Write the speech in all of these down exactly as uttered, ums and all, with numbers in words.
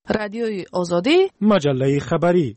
رادیوی آزادی، مجله خبری.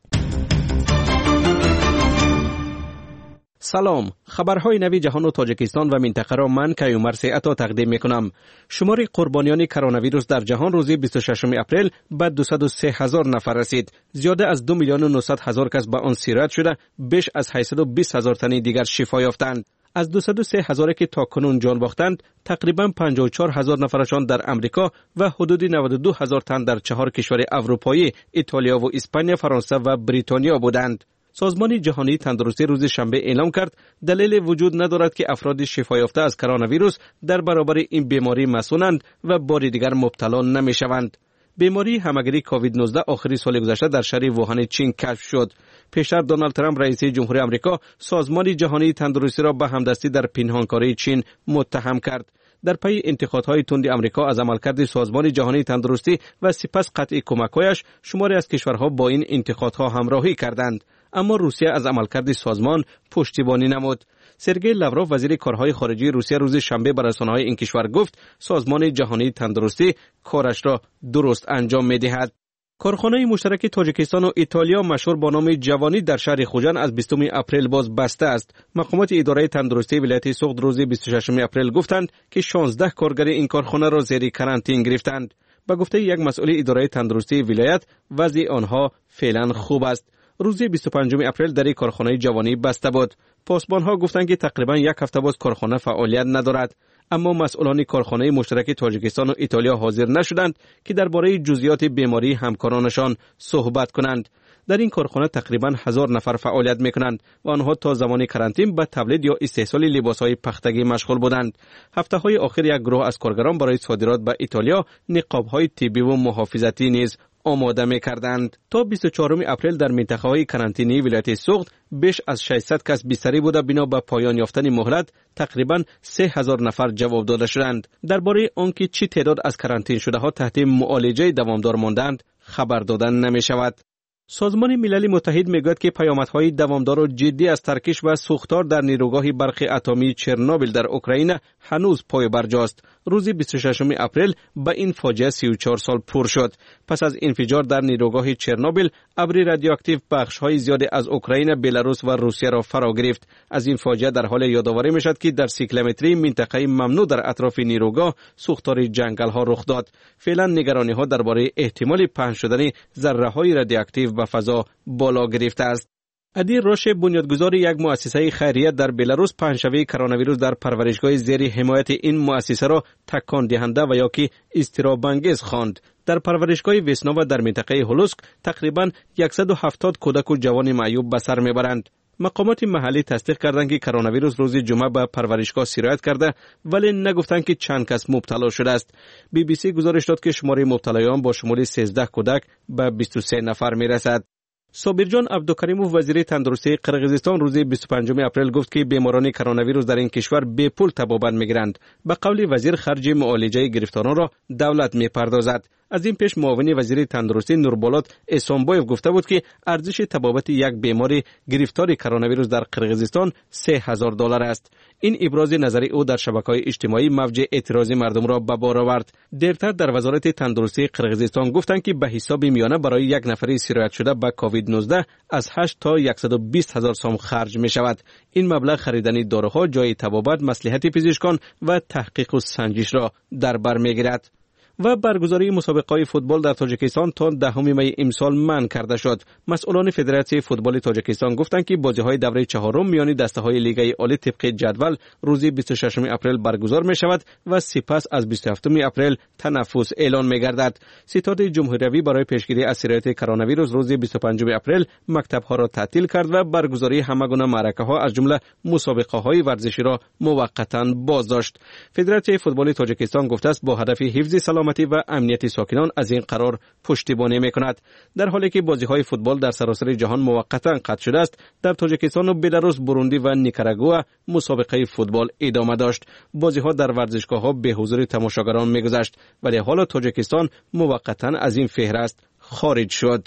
سلام، خبرهای نوی جهان و تاجیکستان و منطقه را من کیومرث عطا تقدیم میکنم. شمار قربانیان کرونا ویروس در جهان روز بیست و ششم اپریل به دویست و سه هزار نفر رسید. زیاده از دو میلیون و نهصد هزار کس به آن سیرت شده، بیش از هشتصد و بیست هزار تن دیگر شفا یافتند. از دویست و سه هزار که تا کنون جان باختند، تقریبا پنجاه و چهار هزار نفرشان در امریکا و حدود نود و دو هزار تن در چهار کشور اروپایی، ایتالیا و اسپانیا، فرانسه و بریتانیا بودند. سازمان جهانی تندرستی روز شنبه اعلام کرد دلیل وجود ندارد که افراد شفا یافته از کرونا ویروس در برابر این بیماری مسئولند و بار دیگر مبتلا نمیشوند. بیماری همگیری کووید نوزده آخری سال گذشته در شهر ووهان چین کشف شد. پیشتر دونالد ترامپ رئیس جمهوری آمریکا سازمان جهانی تندرستی را به همدستی در پنهانکاری چین متهم کرد. در پی انتقادهای تند آمریکا از عملکرد سازمان جهانی تندرستی و سپس قطع کمک‌هایش، شماری از کشورها با این انتقادها همراهی کردند. اما روسیه از عملکرد سازمان پشتیبانی نمود. سرگئی لاوروف وزیر کارهای خارجه روسیه روز شنبه به رسانه‌های این کشور گفت سازمان جهانی تندرستی کارش را درست انجام می‌دهد. کارخانه مشترک تاجیکستان و ایتالیا مشهور با نام جوانی در شهر خوجند از بیستم اپریل باز بسته است. مقامات اداره تندرستی ولایت سوخت روز بیست و ششم اپریل گفتند که شانزده کارگر این کارخانه را زیر کرانتین گرفتند. با گفته یک مسئول اداره تندرستی ولایت، وضع آنها فعلا خوب است. روز بیست و پنجم اپریل در کارخانه جوانی بسته بود. پاسبان‌ها گفتند که تقریبا یک هفته باز کارخانه فعالیت ندارد. اما مسئولان کارخانه مشترک تاجیکستان و ایتالیا حاضر نشدند که درباره جزئیات بیماری همکارانشان صحبت کنند. در این کارخانه تقریبا هزار نفر فعالیت میکنند و آنها تا زمان کرانتین به تولید یا استحصال لباسهای پختگی مشغول بودند. هفته‌های آخر یک گروه از کارگران برای صادرات به ایتالیا نقاب‌های طبی و محافظتی نیز آماده می‌کردند. تا بیست و چهارم اپریل در منطقه‌های کرانتینی ولایت سوخت بیش از ششصد کس بستری بوده. بنا به پایان یافتن مهلت تقریبا سه هزار نفر جواب داده شدند. درباره آنکه چه تعداد از کرانتین شده ها تحت معالجه دوامدار ماندند خبر دادن نمی‌شود. سازمان ملل متحد میگوید که پیامدهای دوامدار و جدی از ترکش و سوختار در نیروگاه برق اتمی چرنوبیل در اوکراین هنوز پای برجاست. روز بیست و ششم اپریل به این فاجعه سی و چهار سال پر شد. پس از انفجار در نیروگاه چرنوبیل، ابر رادیواکتیو بخش‌های زیادی از اوکراین، بلاروس و روسیه را فرا گرفت. از این فاجعه در حال یادآوری میشد که در سی کیلومتری منطقه ممنوع در اطراف نیروگاه سوختار جنگل‌ها رخ داد. فعلا نگرانی‌ها درباره احتمال پخش شدن ذره‌های رادیواکتیو به فضا بالا گرفته است. ادیر روش، بنیانگذار یک مؤسسه خیریه در بلاروس، پنجشنبه کرونا ویروس در پرورشگاه زیر حمایت این مؤسسه را تکان دهنده و یا که اضطراب انگیز خواند. در پرورشگاه ویسناوا در منطقه هولوسک تقریبا صد و هفتاد کودک و جوان معیوب به سر میبرند. مقامات محلی تصدیق کردند که کرونا ویروس روز جمعه به پرورشگاه سرایت کرده، ولی نگفتند که چند کس مبتلا شده است. بی بی سی گزارش داد که شمار مبتلایان با شمول سیزده کودک به بیست و سه نفر میرسد. صابرجان عبدالکریموف وزیر تندرستی قرقیزستان روز بیست و پنجم اپریل گفت که بیماران کرونا ویروس در این کشور بی پول طبابت میگیرند. به قول وزیر، خرج معالجه گرفتاران را دولت میپردازد. از این پیش معاون وزیر تندرستی نوربولات اسانبویف گفته بود که ارزش طبابت یک بیمار گرفتار کرونا ویروس در قرقیزستان سه هزار دلار است. این ابراز نظر او در شبکه‌های اجتماعی موج اعتراض مردم را به بار آورد. دیرتر در وزارت تندرستی قرقیزستان گفتند که به حساب میانه برای یک نفر سرایت شده به کووید نوزده از هشت تا صد و بیست هزار سوم خرج می شود. این مبلغ خریدن داروها، جای طبابت، مصلحت پزشکان و تحقیق و سنجش را در بر میگیرد. و برگزاری مسابقه‌های فوتبال در تاجیکستان تا دهم می امسال منع کرده شد. مسئولان فدراسیون فوتبال تاجیکستان گفتند که بازی‌های دوره چهارم میان دسته‌های لیگ عالی طبق جدول روز بیست و ششم اپریل برگزار می‌شود و سپس از بیست و هفتم اپریل تنفس اعلان می‌گردد. ستاد جمهوری برای پیشگیری از سرایت کرونا ویروس روز بیست و پنجم اپریل مکتب‌ها را تعطیل کرد و برگزاری همگونه معرکه‌ها از جمله مسابقه‌های ورزشی را موقتاً بازداشت. فدراسیون فوتبال تاجیکستان گفته است با هدف حفظ سلامتی و امنیت ساکنان از این قرار پشتیبانی می‌کند. در حالی که بازی‌های فوتبال در سراسر جهان موقتاً قطع شده است، در تاجیکستان و بلاروس، بوروندی و نیکاراگوآ مسابقه فوتبال ادامه داشت. بازی‌ها در ورزشگاه‌ها به حضور تماشاگران می‌گذشت، ولی حالا تاجیکستان موقتاً از این فهرست خارج شد.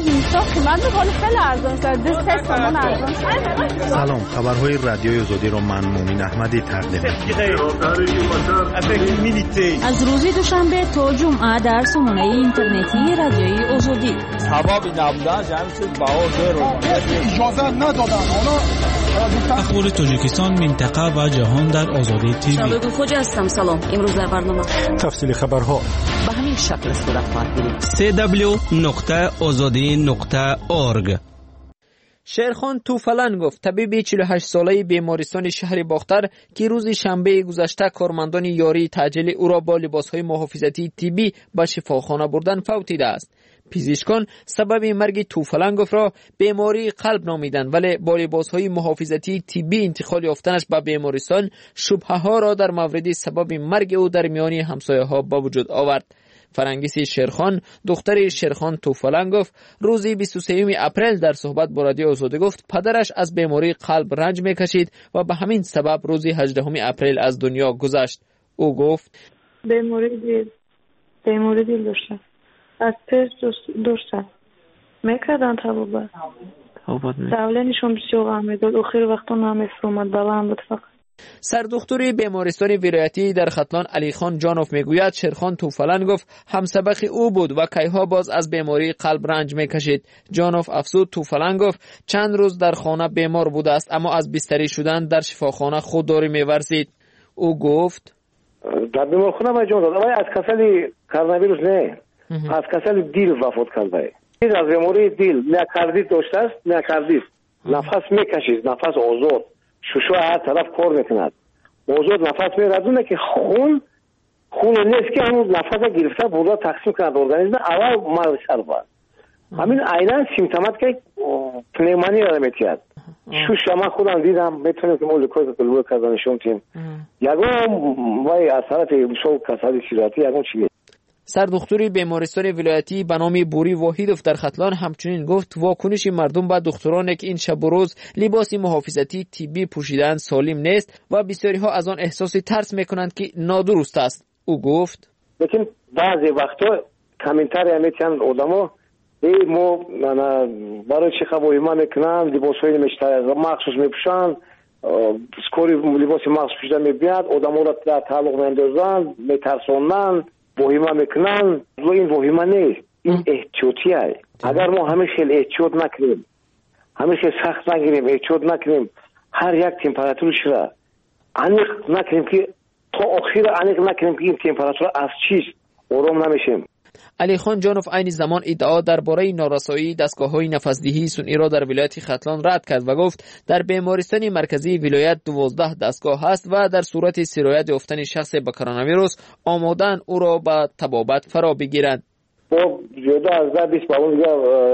سلام، خبرهای رادیوی آزادی را من مومن احمدی تقدیم می‌کنم. از روز دوشنبه تا جمعه در سامانه اینترنتی رادیوی آزادی. ثوابی نبودن همین چیز باور رو اجازه ندادن. حالا اخبار تاجیکستان، منطقه و جهان در آزادی تیوی. شبکه خوج هستم. سلام. امروز در برنامه تفصیل خبرها به همین شکل صورت خواهد گرفت. سی دبلیو نقطه آزادی نقطه اورگ. شیرخان توفلنگوف، طبیب چهل و هشت ساله بیمارستان شهر باختر که روز شنبه گذشته کارمندان یاری تعجیل او را با لباسهای محافظتی طبی به شفاخانه بردن فوتیده است. پزشکان سبب مرگ توفلنگوف را بیماری قلب نامیدند، ولی با لباسهای محافظتی طبی انتقال یافتنش به بیمارستان شبهه ها را در مورد سبب مرگ او در میان همسایه ها به وجود آورد. فرنگیس شیرخان، دختر شیرخان توفلنگوف، روز بیست و سوم اپریل در صحبت با رادیو آزادی گفت پدرش از بیماری قلب رنج میکشید و به همین سبب روز هجدهم اپریل از دنیا گذشت. او گفت بیماری دل بیماری دل داشت. از پس داشت میکردن تبابت دولنشون بسیار آمداد و خیلی وقتا نمیفرمد بلند بود. فقط سردختور بیمارستان ولایتی در ختلان علی خان جانوف میگوید شیرخان توفلنگوف همسبق او بود و کیها باز از بیماری قلب رنج میکشید. جانوف افزود توفلنگوف چند روز در خانه بیمار بوده است، اما از بستری شدن در شفاخانه خودداری میورزید. او گفت در بیمارخانه ما جان داد، از کسل کرونا ویروس نه، از کسل دیل وفات کرده. این از بیماری دیل نه کاردیت داشته است نه کاردیت، نفس میکشید، نفس آزاد، شوشو هر طرف کار میکند، آزاد نفس میردونه که خون خون نیست که همون نفس گرفته بودا تقسیم کند ارگانیسم اول مرد سر بود. همین عیناً سیمتومات که پنیمانی را میتید. شوش من خودم دیدم، میتونم که مولکوز قلبی کردنشون تیم یگون وای از طرف شو کسادی سیراتی یگون چیه. سردختور بیمارستان ولایتی به نام بوری واحدوف در ختلان همچنین گفت واکنش مردم به دکتران که این شب و روز لباس محافظتی طبی پوشیدن سالم نیست و بسیاری ها از آن احساس ترس میکنند که نادرست است. او گفت لیکن بعضی وقتا کامنتاری میتونن آدمو ای مو برای چه خبری ما میکنن لباسای مشتری مخصوص میپوشن، سکوری لباس مخصوص پوشیدن میبیاد، آدمو را در تعلق میندازن، میترسونن، وهیمه میکنن. این وهیمه نیست، این احتیاطیه. اگر ما همیشه احتیاط نکنیم، همیشه سخت نگیریم، احتیاط نکنیم، هر یک تمپراتورش را انیق نکنیم که تا آخر انیق نکنیم که این تمپراتور از چیست، آرام نمیشیم. علی خان جانوف عین زمان ادعا درباره نارسایی دستگاه‌های نفس‌دهی سنئی را در ولایت ختلان رد کرد و گفت در بیمارستان مرکزی ولایت دوازده دستگاه است و در صورت سرایت یافتن شخص به کرونا ویروس آمادن او را به طبابت فرا بگیرند. با جدا از ده بیست باون دیگه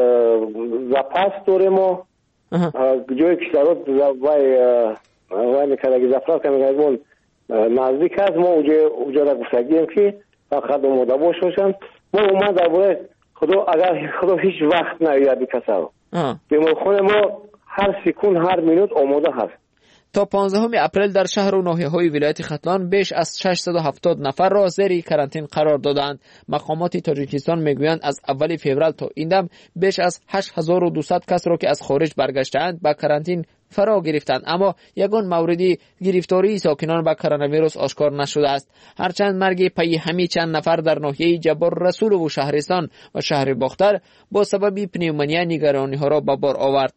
زپاس داریم و جای کشتارات وای وای میکنه که زفراف که میگه نزدیک هست. ما اونجا را گفتگیم که فقط آماده باش باشن. ما اومد درباره خدا اگر خدا هیچ وقت نیاد بکسر بیمارخانه ما هر سکون هر مینوت آماده هست. تا پانزدهم اپریل در شهر و ناحیه‌های ولایت ختلان بیش از ششصد و هفتاد نفر را زیر کرانتین قرار دادند. مقامات تاجیکستان میگویند از اول فوریه تا این دم بیش از هشت هزار و دویست کس را که از خارج برگشته‌اند به کرانتین فرا گرفتند، اما یگان موردی گرفتاری ساکنان با کرونا ویروس آشکار نشده است. هرچند مرگ پی همی چند نفر در ناحیه جبار رسول و شهرستان و شهر باختر با سبب پنیمونیا نگرانی ها را به بار آورد.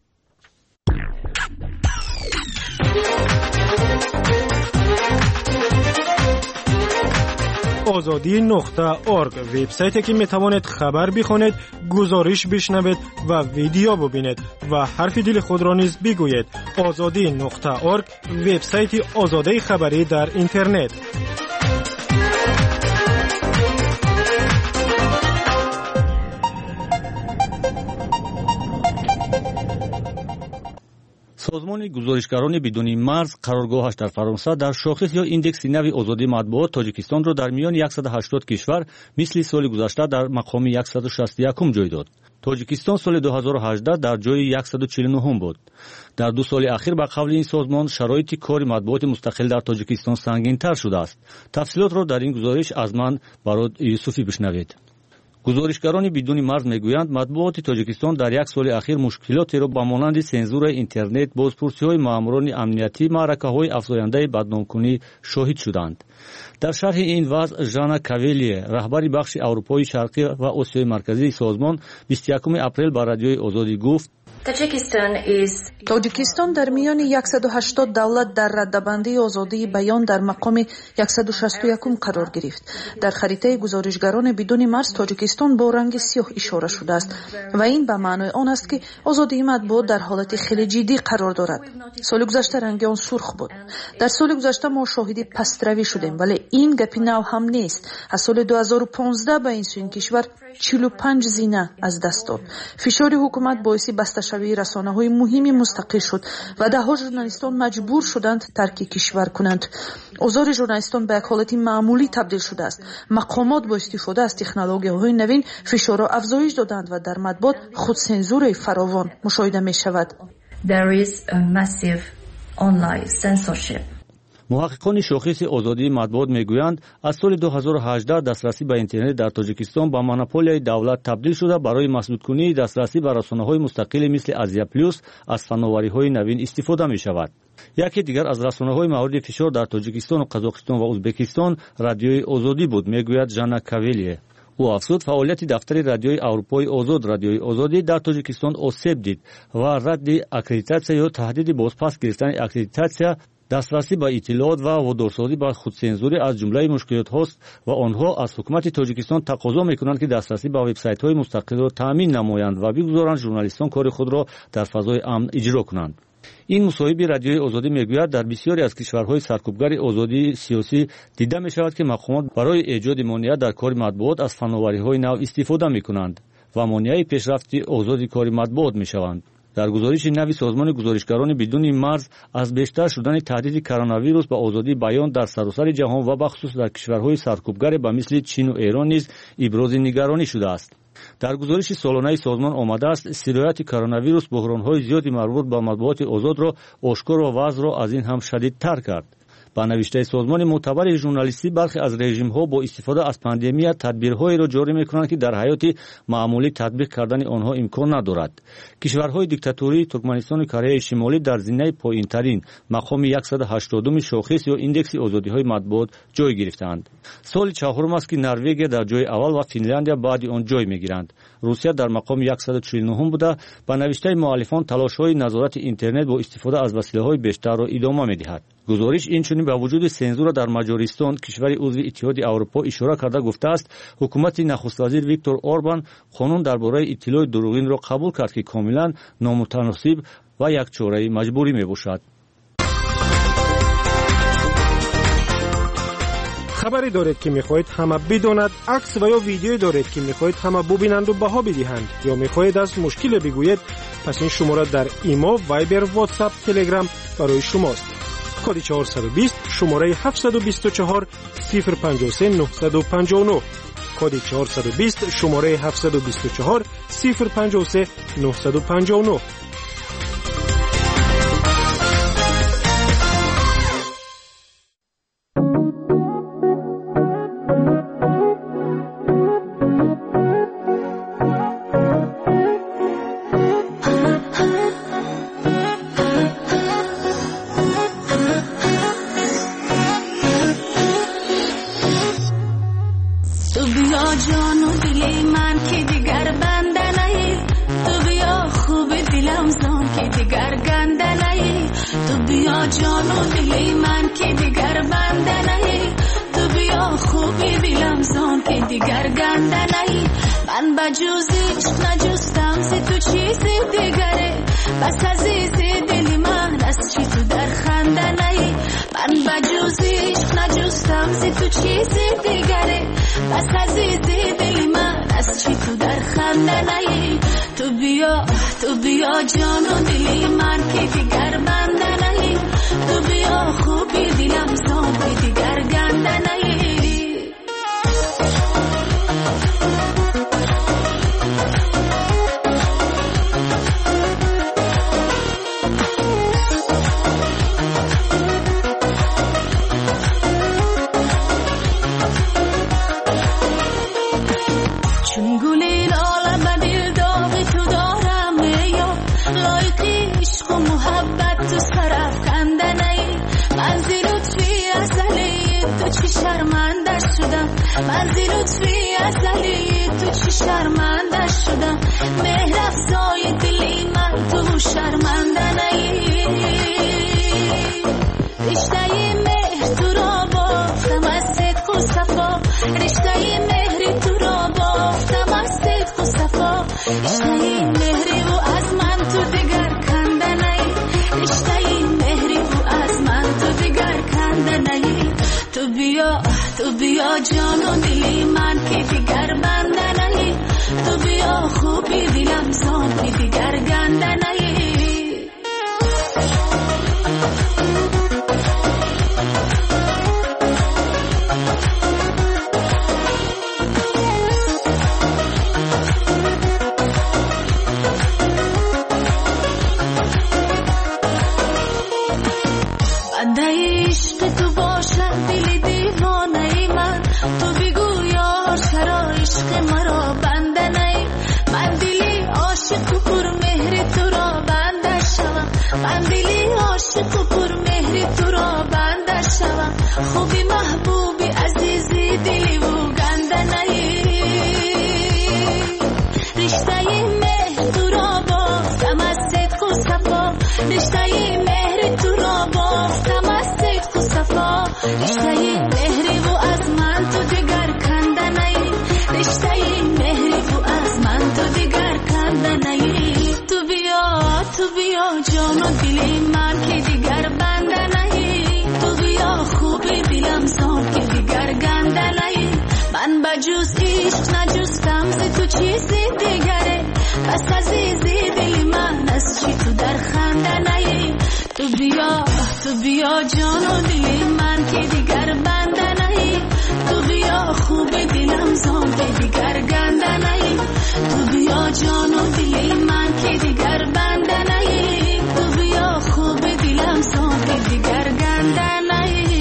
آزادی نقطه اورگ وبسایتی که میتوانید خبر بخونید، گزارش بشنوید و ویدیو ببینید و حرف دل خود را نیز بگویید. آزادی نقطه اورگ وبسایت آزادی خبری در اینترنت. سازمان گزارشگران بدون مرز قرارگاهش در فرانسه در شاخص یا ایندکس نوی آزادی مطبوعات تاجیکستان را در میان صد و هشتاد کشور مثل سال گذشته در مقام صد و شصت و یک جای داد. تاجیکستان سال دو هزار و هجده در جای صد و چهل و نه بود. در دو سال اخیر با قبل این سازمان شرایط کار مطبوعات مستقل در تاجیکستان سنگین تر شده است. تفصیلات را در این گزارش از من برای یوسفی بشنوید. гузоришгарони бидуни марз мегӯянд матбуоти тоҷикистон дар як соли ахир мушкилотеро ба монанди сензураи интернет, бозпурсиҳои маъмурони амнияти, маъракаҳои афзояндаи бадномкунӣ шоҳид шуданд. дар шарҳи ин вазъ Жанна Кавелие, раҳбари бахши Аврупои Шарқӣ ва Осиёи Марказии созмон бисту якуми апрел ба радиои Озодӣ гуфт: тоҷикистон дар миёни яксаду ҳаштод давлат дар раддабандии озодии баён дар мақоми яксаду шасту якум қарор гирифт. дар харитаи гузоришгарони бидуни марз тоҷикистон бо ранги сиёҳ ишора шудааст ва ин ба маънои он аст ки озодии матбуот дар ҳолати хеле ҷиддӣ қарор дорад. соли гузашта ранги он сурх буд. дар соли гузашта мо шоҳиди пастравӣ шудем, вале ин гапи нав ҳам нест. аз соли дуҳазору понздаҳ ба ин сӯин кишвар чилу панҷ зина аз даст дод. фишори ҳукумат боиси басташавии расонаҳои муҳими мустақил шуд ва даҳҳо журналистон маҷбур шуданд тарки кишвар кунанд. озори журналистон ба як ҳолати маъмулӣ табдил шудааст. мақомот бо истифода аз технологияҳои навин фишорро афзоиш доданд ва дар матбуот худсензураи фаровон мушоҳида мешавад. There is a massive online censorship. муҳаққиқони шохиси озодии матбуот мегӯянд, аз соли дуҳазору ҳаждаҳ дастрасӣ ба интернет дар тоҷикистон ба монополияи давлат табдил шуда, барои маҳдудкунии дастрасӣ ба расонаҳои мустақиле мисли Азия плюс аз фанновариҳои навин истифода мешавад. яке дигар аз расонаҳои мавриди фишор дар тоҷикистону қазоқистон ва узбекистон радиои Озодӣ буд, мегӯяд Жанна Кавелие. ӯ афзуд, фаъолияти дафтари радиои Аврупои Озод радиои Озодӣ дар Тоҷикистон осеб дид ва радди аккредитатсия ё таҳдиди бозпас гирифтани аккредитатсия, дастрасӣ ба иттилоот ва водорсозӣ ба худсензурӣ аз ҷумлаи мушкилотҳост ва онҳо аз ҳукумати Тоҷикистон тақозо мекунанд ки дастрасӣ ба вебсайтҳои мустақилро таъмин намоянд ва бигузоранд журналистон кори худро дар фазои амн иҷро кунанд. ин мусоҳиби радиои Озодӣ мегӯяд, дар бисёре аз кишварҳои саркӯбгари озодии сиёсӣ дида мешавад ки мақомот барои эҷоди монеа дар кори матбуот аз фанновариҳои нав истифода мекунанд ва монеаи пешрафти озоди кори матбуот мешаванд. дар гузориши нави созмони гузоришгарони бидуни марз аз бештар шудани таҳдиди коронавирус ба озодии баён дар саросари ҷаҳон ва бахусус дар кишварҳои саркӯбгаре ба мисли Чину Эрон низ ибрози нигаронӣ шудааст. дар гузориши солонаи созмон омадааст, сирояти коронавирус буҳронҳои зиёди марбут ба матбуоти озодро ошкор ва вазъро аз ин ҳам шадидтар кард. ба навиштаи созмони мӯътабари журналистӣ, бархе аз режимҳо бо истифода аз пандемия тадбирҳоеро ҷорӣ мекунанд ки дар ҳаёти маъмулӣ татбиқ кардани онҳо имкон надорад. кишварҳои диктатурии Туркманистону Кореяи Шимолӣ дар зинаи поинтарин мақоми яксаду ҳаштодуми шохис ё индекси озодиҳои матбуот ҷой гирифтаанд. соли чаҳорум аст ки Норвегия дар ҷои аввал ва Финляндия баъди он ҷой мегиранд. русия дар мақоми яксаду чилу нуҳум буда, ба навиштаи муаллифон талошҳои назорати интернет бо истифода аз василаҳои бештарро идома медиҳад. гузориш инчунин ба вуҷуди сензура дар Маҷористон, кишвари узви Иттиҳоди Аврупо, ишора карда гуфтааст, ҳукумати нахуствазир Виктор Орбан қонун дар бораи иттилои дуруғинро қабул кард, ки комилан номутаносиб ва якчораи маҷбурӣ мебошад. хабаре доред ки мехоҳед ҳама бидонад, акс ва ё видеое доред ки мехоҳед ҳама бубинанду баҳо бидиҳанд ё мехоҳед аз мушкиле бигӯед, пас ин шумора дар имо, вайбер, ватсап, телеграм барои шумост. коди чаҳорсаду бист шумораи ҳафтсаду бисту чаҳор сифр панҷоҳ се нуҳсаду панҷоҳ нӯҳ, коди чаҳорсаду бист шумораи ҳафтсаду бисту чаҳор сифр панҷоҳ се нуҳсаду панҷоҳ нӯҳ. چون شرمنده شدم من زی لطفی ازلی تو چی شرمنده شدم مهر افزای دلی من تو شرمنده نی رشته مهر تو را بافتم از صدق و صفا رشته مهر تو را بافتم از صدق و صفا رشته مهری و از من تو دیگر کنده نی رشته مهری و از من تو دیگر کنده نی تو بیا تو بیا جان و دلی من که دیگر بنده نی تو بیا خوبی دلم زان که دیگر گنده نی خوبی محبوبی عزیزی دلی و گنده نی رشته مهر تو را بافتم از صدق و صفا رشته مهر تو را بافتم از صدق و صفا رشته مهری و از من تو دیگر کنده نی رشته مهری و از من تو دیگر کنده نی تو بیا تو بیا جان و دلی من که دیگر بنده نی تو بیا خوبی دلم زان که دیگر گنده نی من بجوز عشق نجستم ز تو چیزی دیگره بس عزیزی دل من از چی تو در خنده نی تو بیا تو بیا جان و دل من که دیگر بنده نی تو بیا خوبی دلم زان که دیگر گنده نی تو بیا جان و دل من که دیگر بنده نی تو بیا خوبی دلم زان که دیگر گنده نی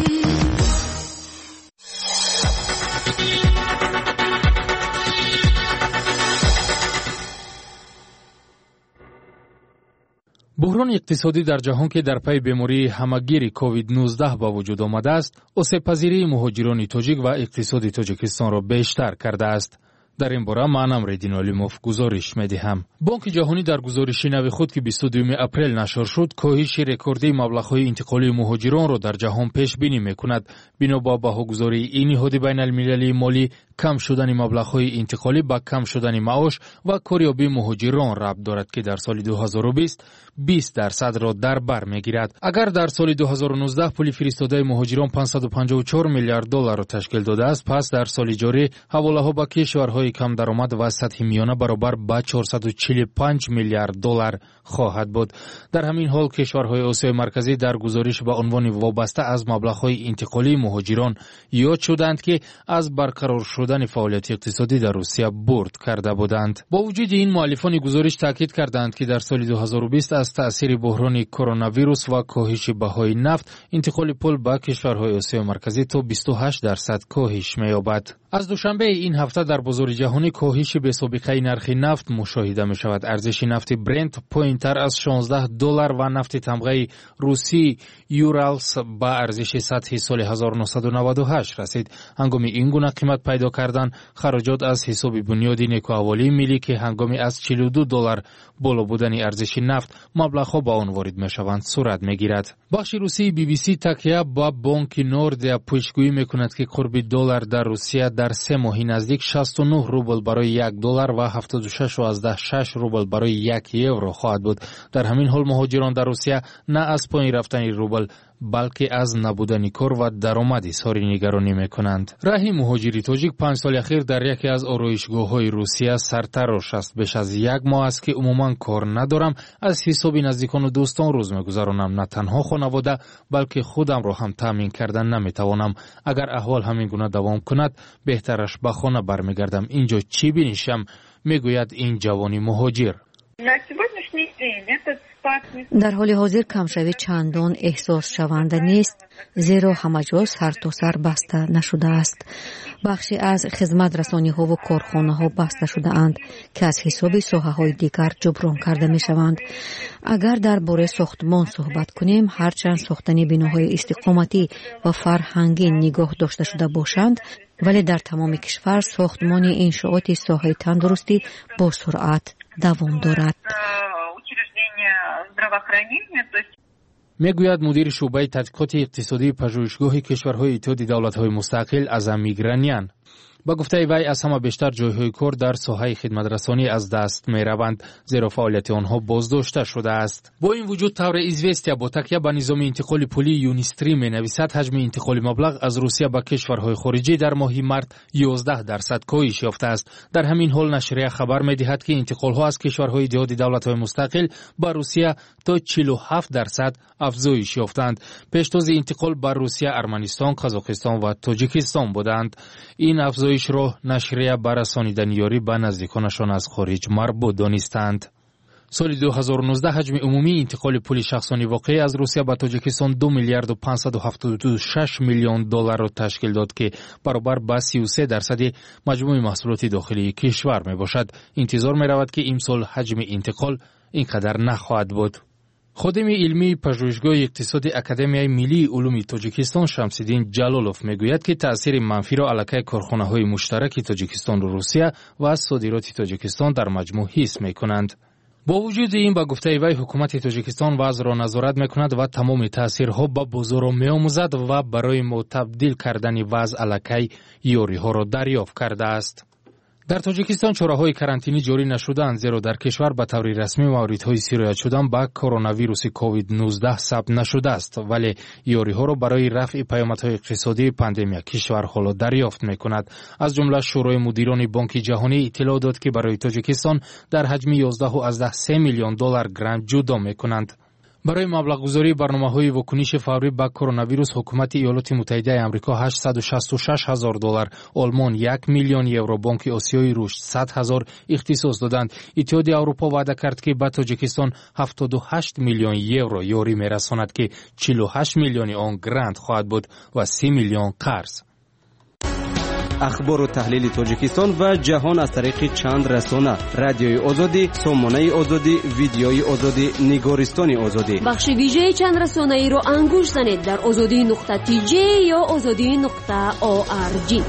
بحران اقتصادی در جهان که در پی بیماری همگیر کووید نوزده با وجود آمده است، آسیب‌پذیری مهاجران تاجیک و اقتصاد تاجیکستان را بیشتر کرده است. در این باره من امردین علیموف گزارش می‌دهم. بانک جهانی در گزارشی نو خود که بیست و دوم اپریل نشر شد، کاهش رکوردی مبلغ‌های انتقالی مهاجران را در جهان پیش بینی می‌کند. بنا به بهاگذاری این نهاد بین‌المللی مالی، کم شدن مبلغ‌های انتقالی با کم شدن معاش و کاریابی مهاجران ربط دارد که در سال دو هزار و بیست بیست درصد را در بر می‌گیرد. اگر در سال دو هزار و نوزده پول فرستاده مهاجران پانصد و پنجاه و چهار میلیارد دلار را تشکیل داده است، پس در سال جاری حواله‌ها به کشورهای کم درآمد و سطح میانه برابر با چهارصد و چهل و پنج میلیارد دلار خواهد بود. در همین حال کشورهای آسیای مرکزی در گزارش با عنوان وابسته از مبلغ‌های انتقالی مهاجران یاد شدند که از برقرار شدن فعالیت اقتصادی در روسیه برد کرده بودند. با وجود این، مؤلفان گزارش تاکید کردند که در سال دو هزار و بیست از تأثیر بحران کرونا ویروس و کاهش بهای نفت، انتقال پول به کشورهای آسیای مرکزی تا بیست و هشت درصد کاهش می‌یابد. از دوشنبه این هفته در بازار جهانی کاهش بی‌سابقه نرخ نفت مشاهده می شود. ارزش نفت برنت پایین‌تر از شانزده دلار و نفت تمغه روسی یورالس با ارزش سطح سال هزار و نهصد و نود و هشت رسید. هنگام این گونه قیمت پیدا کردن، خراجات از حساب بنیادی نیکوحوالی ملی که هنگام از چهل و دو دلار بالا بودن ارزش نفت مبلغ‌ها با آن وارد می‌شوند صورت می‌گیرد. بخش روسی بی بی سی تکیه با بانک نوردیا پیشگویی می‌کند که قرب دلار در روسیه در سه ماهی نزدیک شصت و نه روبل برای یک دلار و هفتاد و شش و شش روبل برای یک یورو خواهد بود. در همین حال مهاجران در روسیه نه از پایین رفتن روبل بلکه از نبودن کار و درآمد اظهار نگرانی میکنند. راهی مهاجری تاجیک پنج سال اخیر در یکی از آرایشگاه‌های روسیه سرتراش است. بیش از یک ماه است که عموما کار ندارم، از حساب نزدیکان و دوستان روز میگذرانم. نه تنها خانواده بلکه خودم را هم تامین کردن نمیتوانم. اگر احوال همین گونه دوام کند بهترش به خانه برمیگردم. اینجا چی بینیشم؟ میگوید این جوانی مهاجر. дар ҳоли ҳозир камшавӣ чандон эҳсосшаванда нест, зеро ҳама ҷо сартосар баста нашудааст. бахше аз хизматрасониҳову корхонаҳо баста шудаанд, ки аз ҳисоби соҳаҳои дигар ҷуброн карда мешаванд. агар дар бораи сохтмон суҳбат кунем, ҳарчанд сохтани биноҳои истиқоматӣ ва фарҳангӣ нигоҳ дошта шуда бошанд, вале дар тамоми кишвар сохтмони иншооти соҳаи тандурустӣ бо суръат давом дорад. мегӯяд мудири шуъбаи тадқиқоти иқтисодии пажӯҳишгоҳи кишварҳои иттиҳоди давлатҳои мустақил Азам Мигранян. ба гуфтаи вай аз ҳама бештар ҷойҳои кор дар соҳаи хидматрасонӣ аз даст мераванд, зеро фаъолияти онҳо боздошта шудааст. бо ин вуҷуд тавре известия бо такя ба низоми интиқоли пулии Юнистрим менависад, ҳаҷми интиқоли маблағ аз Русия ба кишварҳои хориҷӣ дар моҳи март ёздаҳ дарсад коҳиш ёфтааст. дар ҳамин ҳол нашрия хабар медиҳад, ки интиқолҳо аз кишварҳои иттиҳоди давлатҳои мустақил ба Русия то чилу ҳафт дарсад афзоиш ёфтанд. пештози интиқол ба Русия Арманистон, Қазоқистон ва Тоҷикистон буданд. ин афзоишро нашрия ба расонидани ёрӣ ба наздиконашон аз хориҷ марбут донистанд. соли ду ҳазору нуздаҳ ҳаҷми умумии интиқоли пули шахсони воқеъ аз Русия ба Тоҷикистон ду миллиарду панҷсаду ҳафтоду шаш миллион долларро ташкил дод, ки баробар ба си у се дарсади маҷмӯи маҳсулоти дохилии кишвар мебошад. интизор меравад, ки имсол ҳаҷми интиқол ин қадар нахоҳад буд. خادم علمی پژوهشگاه اقتصادی اکادمیای ملی علوم تاجیکستان شمس‌الدین جلالوف میگوید که تأثیر منفی را علیه کارخانه‌های مشترک تاجیکستان و روسیه و از صادرات تاجیکستان در مجموع حس می‌کنند. با وجود این با گفته وی حکومت تاجیکستان وضع را نظارت می‌کند و تمام تأثیرها به بازار می‌آموزد و برای تبدیل کردن وضع علیه یاری‌ها را دریافت کرده است. در تاجیکستان چاره‌های کرانتینی جاری نشدند، زیرا در کشور به طور رسمی موردهای سیرایت شدن با کرونا ویروس کووید نوزده ثبت نشده است، ولی یاری‌ها را برای رفع پیامدهای اقتصادی پاندمی کشور حالا دریافت می‌کند. از جمله شورای مدیران بانک جهانی اطلاع داد که برای تاجیکستان در حجم یازده و از سه میلیون دلار گرانت جدا می‌کنند. برای مبلغ‌گذاری برنامه‌های واکنش فوری به کرونا ویروس حکومت ایالات متحده آمریکا هشتصد و شصت و شش هزار دلار، آلمان یک میلیون یورو، بانک آسیای رشد صد هزار اختصاص دادند. اتحادیه اروپا وعده کرد که به تاجیکستان هفتاد و هشت میلیون یورو یاری می‌رساند که چهل و هشت میلیون آن گرانت خواهد بود و سی میلیون قرض. اخبار و تحلیل تاجیکستان و جهان از طریق چند رسانه: رادیوی آزادی، سامانه آزادی، ویدیوی آزادی، نگارستان آزادی. بخش ویژه چند رسانه ای رو انگوش زنید در آزادی نقطه تی جی یا آزادی نقطه او آر جی.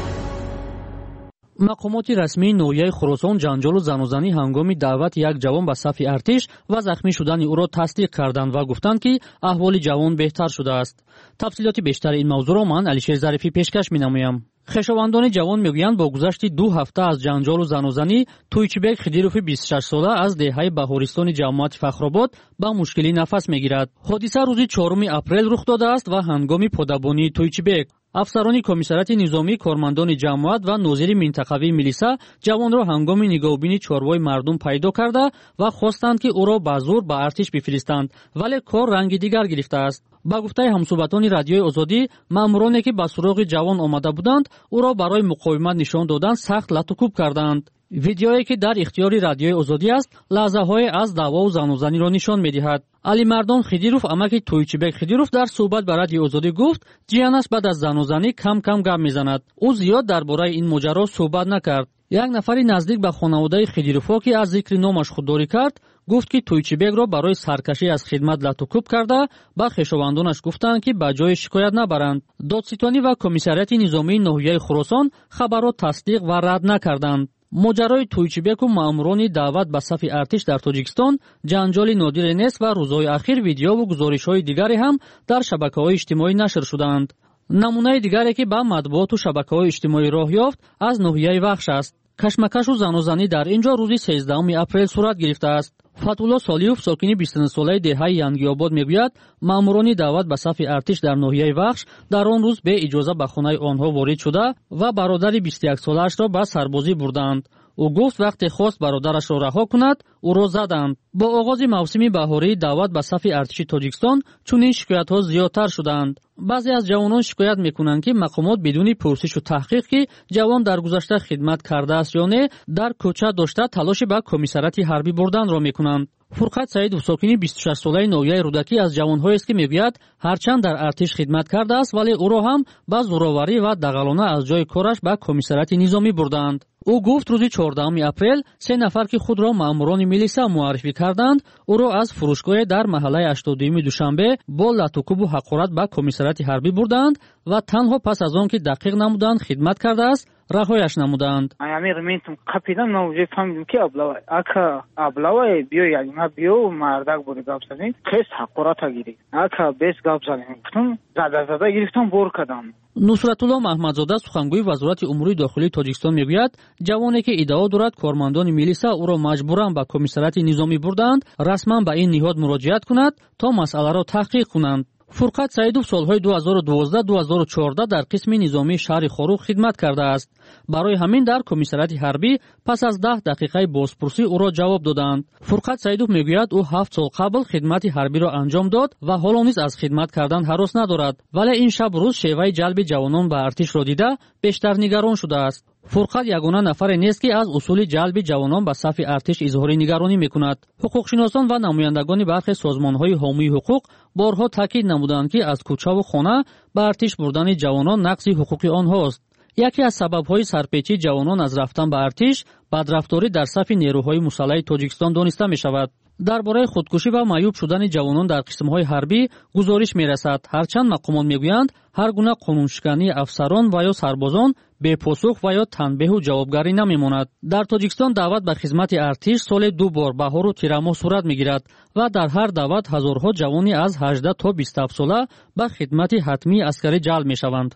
مقامات رسمی ناحیه خراسان جنجال و زنوزنی هنگام دعوت یک جوان به صف ارتش و زخمی شدن او را تصدیق کردند و گفتند که احوال جوان بهتر شده است. تفصیلات بیشتر این موضوع را من علیشیر ظریفی پیشکش می‌نمایم. خشاوندان جوان میگویند با گذشت دو هفته از جنجال و زنوزنی، تویچبک خدیروف بیست و شش ساله از دهه بهارستان جماعت فخرآباد با مشکلی نفس میگیرد. حادثه روز چهارم اپریل رخ داده است و هنگام پادبانی تویچبک افسران کمیسریات نظامی، کارمندان جماعت و ناظر منطقوی میلیسا جوان را هنگام نگاهبینی چهارپای مردم پیدا کرده و خواستند که او را به زور به ارتش بفرستند، ولی کار رنگ دیگر گرفته است. با گفته همصحبتان رادیوی آزادی، مامورانی که به سراغ جوان آمده بودند او را برای مقاومت نشان دادن سخت لطوکوب کردند. ویدیویی که در اختیار رادیوی آزادی است لحظه‌های از دعوا و زنوزنی را نشان می‌دهد. علی مردان خدیروف امک تویچبک خدیروف در صحبت با رادیوی آزادی گفت جیانش بعد از زنوزنی کم کم گپ می‌زند. او زیاد درباره این ماجرا صحبت نکرد. یک نفر نزدیک به خانواده خدیروفا که از ذکر نامش خودداری کرد گفت که تویچبک را برای سرکشی از خدمت لطوکوب کرده با خویشاوندانش گفتند که به جای شکایت نبرند. دادستانی و کمیسریات نظامی ناحیه خراسان خبر را تصدیق و رد نکردند. ماجرای تویچبک و ماموران دعوت به صف ارتش در تاجیکستان جنجال نادر نیست و روزهای اخیر ویدیو و گزارش‌های دیگری هم در شبکه‌های اجتماعی نشر شدند. نمونه دیگری که به مطبوعات و شبکه‌های اجتماعی راه یافت از ناحیه وخش است. کشمکش و زنوزنی در اینجا روز سیزدهم اپریل صورت گرفته است. فتولا سالیوف ساکن بیست و نه ساله دهه ینگی‌آباد میگوید ماموران دعوت به صف ارتش در ناحیه وخش در آن روز به اجازه به خانه آنها وارد شده و برادر بیست و یک ساله‌اش را به سربازی بردند. ӯ гуфт вақте хост бародарашро раҳо кунад, ӯро заданд. бо оғози мавсими баҳорӣ даъват ба сафи артиши Тоҷикистон чунин шикоятҳо зиёдтар шуданд. баъзе аз ҷавонон шикоят мекунанд, ки мақомот бидуни пурсишу таҳқиқ, ки ҷавон дар гузашта хидмат кардааст ё не, дар кӯча дошта талоши ба комиссарияти ҳарбӣ бурданро мекунанд. Фурқат Саидов, сокини бисту шашсолаи ноҳияи Рӯдакӣ, аз ҷавонҳоест, ки мегӯяд ҳарчанд дар артиш хидмат кардааст, вале ӯро ҳам ба зӯроварӣ ва дағалона аз ҷои кораш ба комиссарияти низомӣ бурданд. ӯ гуфт рӯзи чордаҳуми апрел се нафар, ки худро маъмурони милиса муаррифӣ карданд, ӯро аз фурӯшгоҳе дар маҳаллаи ҳаштодуюми Душанбе бо латукубу ҳақорат ба комиссарияти ҳарбӣ бурданд ва танҳо пас аз он, ки дақиқ намуданд хидмат кардааст, раҳояш намуданд. Амир ментум капитан ма уже фаҳмидем ки аблава ака аблава биё ялина биё мардак буди гап задем хес ҳақората гирифт ака бес гап задем гуфтам зада зада гирифтам бор кардам. Нусратулло Маҳмадзода, сухангӯи вазорати умури дохилии Тоҷикистон, мегӯяд ҷавоне ки иддао дорад кормандони милиса ӯро маҷбуран ба комиссарияти низомӣ бурданд, расман ба ин ниҳод муроҷиат кунад то масъаларо таҳқиқ кунанд. Фурқат Саидов солҳои ду ҳазору дувоздаҳ ду ҳазору чордаҳ дар қисми низомии шаҳри Хорух хидмат кардааст. барои ҳамин дар комиссарияти ҳарбӣ пас аз даҳ дақиқаи бозпурсӣ ӯро ҷавоб доданд. Фурқат Саидов мегӯяд ӯ ҳафт сол қабл хидмати ҳарбиро анҷом дод ва ҳоло низ аз хидмат кардан ҳарос надорад, вале ин шаб рӯз шеваи ҷалби ҷавонон ба артишро дида бештар нигарон шудааст. Фурқат ягона нафаре нест, ки аз усули ҷалби ҷавонон ба сафи артиш изҳори нигаронӣ мекунад. ҳуқуқшиносон ва намояндагони бархе созмонҳои ҳомии ҳуқуқ борҳо таъкид намуданд, ки аз кӯчаву хона ба артиш бурдани ҷавонон нақси ҳуқуқи онҳост. яке аз сабабҳои сарпечии ҷавонон аз рафтан ба артиш бадрафторӣ дар сафи нерӯҳои мусаллаҳи Тоҷикистон дониста мешавад. дар бораи худкушӣ ва маъюб шудани ҷавонон дар қисмҳои ҳарбӣ гузориш мерасад, ҳарчанд мақомот мегӯянд ҳар гуна қонуншикании афсарон ва ё сарбозон бепосух ва ё танбеҳу ҷавобгарӣ намемонад. дар Тоҷикистон даъват ба хизмати артиш соле ду бор баҳору тирамоҳ сурат мегирад ва дар ҳар даъват ҳазорҳо ҷавони аз ҳаждаҳ то бисту ҳафт сола ба хидмати ҳатмии аскарӣ ҷалб мешаванд.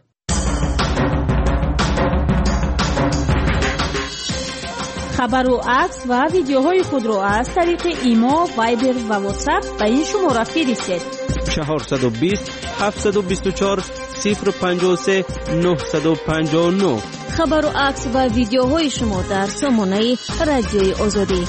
хабару акс ва видеоҳои худро аз тариқи имо, вайбер ва ватсап ба ин шумора фиристед. чаҳорсаду бист ҳафтсаду бисту чор сифр панҷоҳ се нӯҳсаду панҷоҳ و نه. хабару акс ва видеоҳои шумо дар сомонаи радиои озодӣ.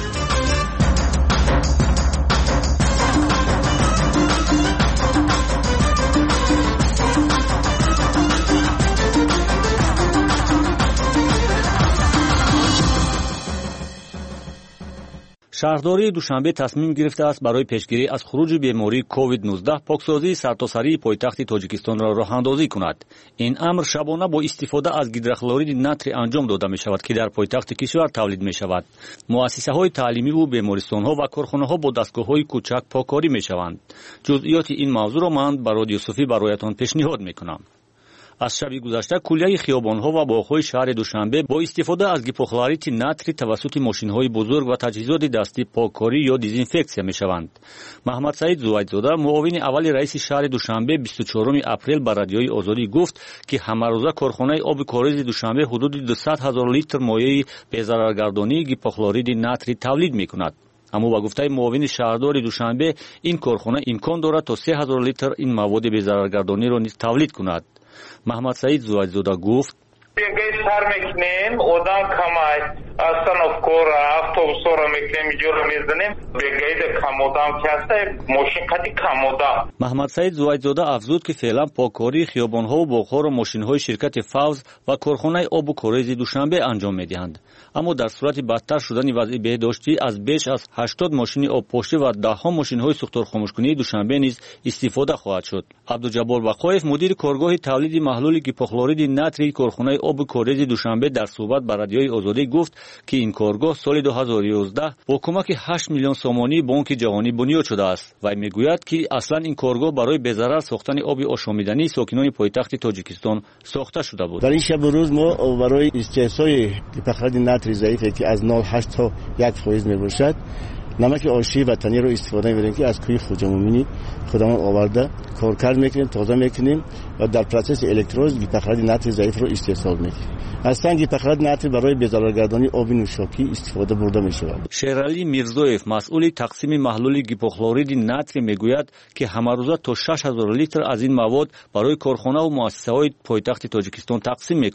шаҳрдории Душанбе тасмим гирифтааст барои пешгирӣ аз хуруҷи бемории ковид нуздаҳ поксозии сартосарии пойтахти Тоҷикистонро роҳандозӣ кунад. ин амр шабона бо истифода аз гидрохлориди натри анҷом дода мешавад, ки дар пойтахти кишвар тавлид мешавад. муассисаҳои таълимиву бемористонҳо ва корхонаҳо бо дастгоҳҳои кӯчак покорӣ мешаванд. ҷузъиёти ин мавзӯъро ман барои Юсуфӣ бароятон пешниҳод мекунам. аз шаби гузашта кулияи хиёбонҳо ва боғҳои шаҳри Душанбе бо истифода аз гипохлорити натри тавассути мошинҳои бузург ва таҷҳизоти дастӣ покорӣ ё дезинфексия мешаванд. Маҳмад Саид Зувайдзода, муовини аввали раиси шаҳри Душанбе, бисту чоруми апрел ба радиои Озодӣ гуфт, ки ҳамарӯза корхонаи оби коризи Душанбе ҳудуди дусад ҳазор литр моеъи безараргардонии гипохлориди натри тавлид мекунад. аммо ба гуфтаи муовини шаҳрдори Душанбе, ин корхона имкон дорад то се ҳазор литр ин маводи безараргардониро низ тавлид кунад. Маҳмад Саид Зувайдзода гуфт: бегаи сар мекунем, одам камай, остановкор автобусоро мекунем, иҷоро мезанем, бегаида камодам ки ҳаста, мошин қади камодам. Маҳмад Саид Зувайдзода афзуд, ки феълан покории хиёбонҳову боғҳоро мошинҳои ширкати Фавз ва корхонаи обу коризи Душанбе анҷом медиҳанд. аммо дар сурати бадтар шудани вазъи беҳдоштӣ аз беш аз ҳаштод мошини обпошти ва даҳҳо мошинҳои сӯхторхомӯшкунии Душанбе низ истифода хоҳад шуд. Абдуҷаббор Бақоев, мудири коргоҳи тавлиди маҳлули гипохлориди натри корхонаи обу коризи Душанбе, дар суҳбат ба радиои Озодӣ гуфт, ки ин коргоҳ соли ду ҳазору ёздаҳ бо кӯмаки ҳашт миллион сомонии Бонки ҷаҳонӣ бунёд шудааст. Вай мегӯяд, ки аслан ин коргоҳ барои безарар сохтани оби ошомидании сокинони пойтахти Тоҷикистон сохта шуда буд. дар ин шабу рӯз мо барои истеҳсоли гипохлориди натри заифе, ки аз нол ҳашт то як фоиз мебошад, намаки ошии ватаниро истифода мебарем, ки аз кӯи хуҷамумини худамон оварда коркард мекунем, тоза мекунем ва дар процесси электроз гипохлориди натри заифро истеҳсол мекунем. аслан гипохлориди натри барои безараргардонии оби нӯшокӣ истифода бурда мешавад. Шералӣ Мирзоев, масъули тақсими маҳлули гипохлориди натри, мегӯяд, ки ҳамарӯза то шаш ҳазор литр аз ин мавод барои корхонаву муассисаҳои пойтахти Тоҷикистон тақсим мекунанд.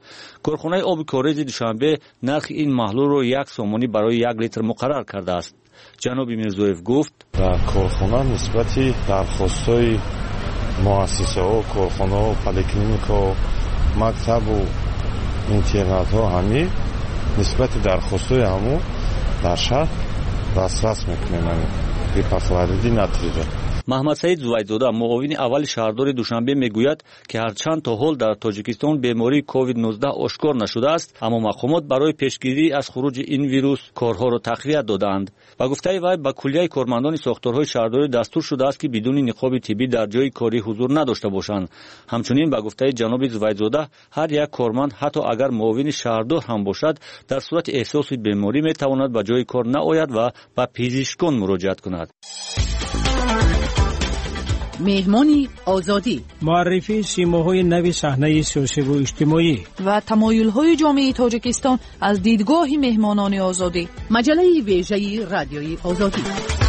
کارخانه آب کاریز دوشنبه نرخ این محلول رو یک سومانی برای یک لیتر مقرر کرده است. جناب میرزویف گفت در کارخانه نسبتی درخواستای مؤسسه ها، کارخانه ها، پلیکلینیک ها، مکتب و اینترنت ها همه نسبت درخواستای همو در شهر دسترس میکنیم. ریپورت واردی نتیجه. محمد سعید زویدزاده معاون اول شهردار دوشنبه میگوید که هرچند تا حال در تاجیکستان بیماری کووید نوزده آشکار نشده است، اما مقامات برای پیشگیری از خروج این ویروس کارها را تقویت دادند. با گفته وی به کلیه کارمندان ساختارهای شهرداری دستور شده است که بدون نقاب طبی در جای کاری حضور نداشته باشند. همچنین با گفته جناب زویدزاده هر یک کارمند حتی اگر معاون شهردار هم باشد در صورت احساس بیماری میتواند به جای کار نآید و به پزشکان مراجعه کند. مهمانی آزادی، معرفی سیماهای نوی صحنه سیاسی و اجتماعی و تمایل‌های جامعه تاجیکستان از دیدگاه مهمانان آزادی. مجله ویژه رادیوی آزادی.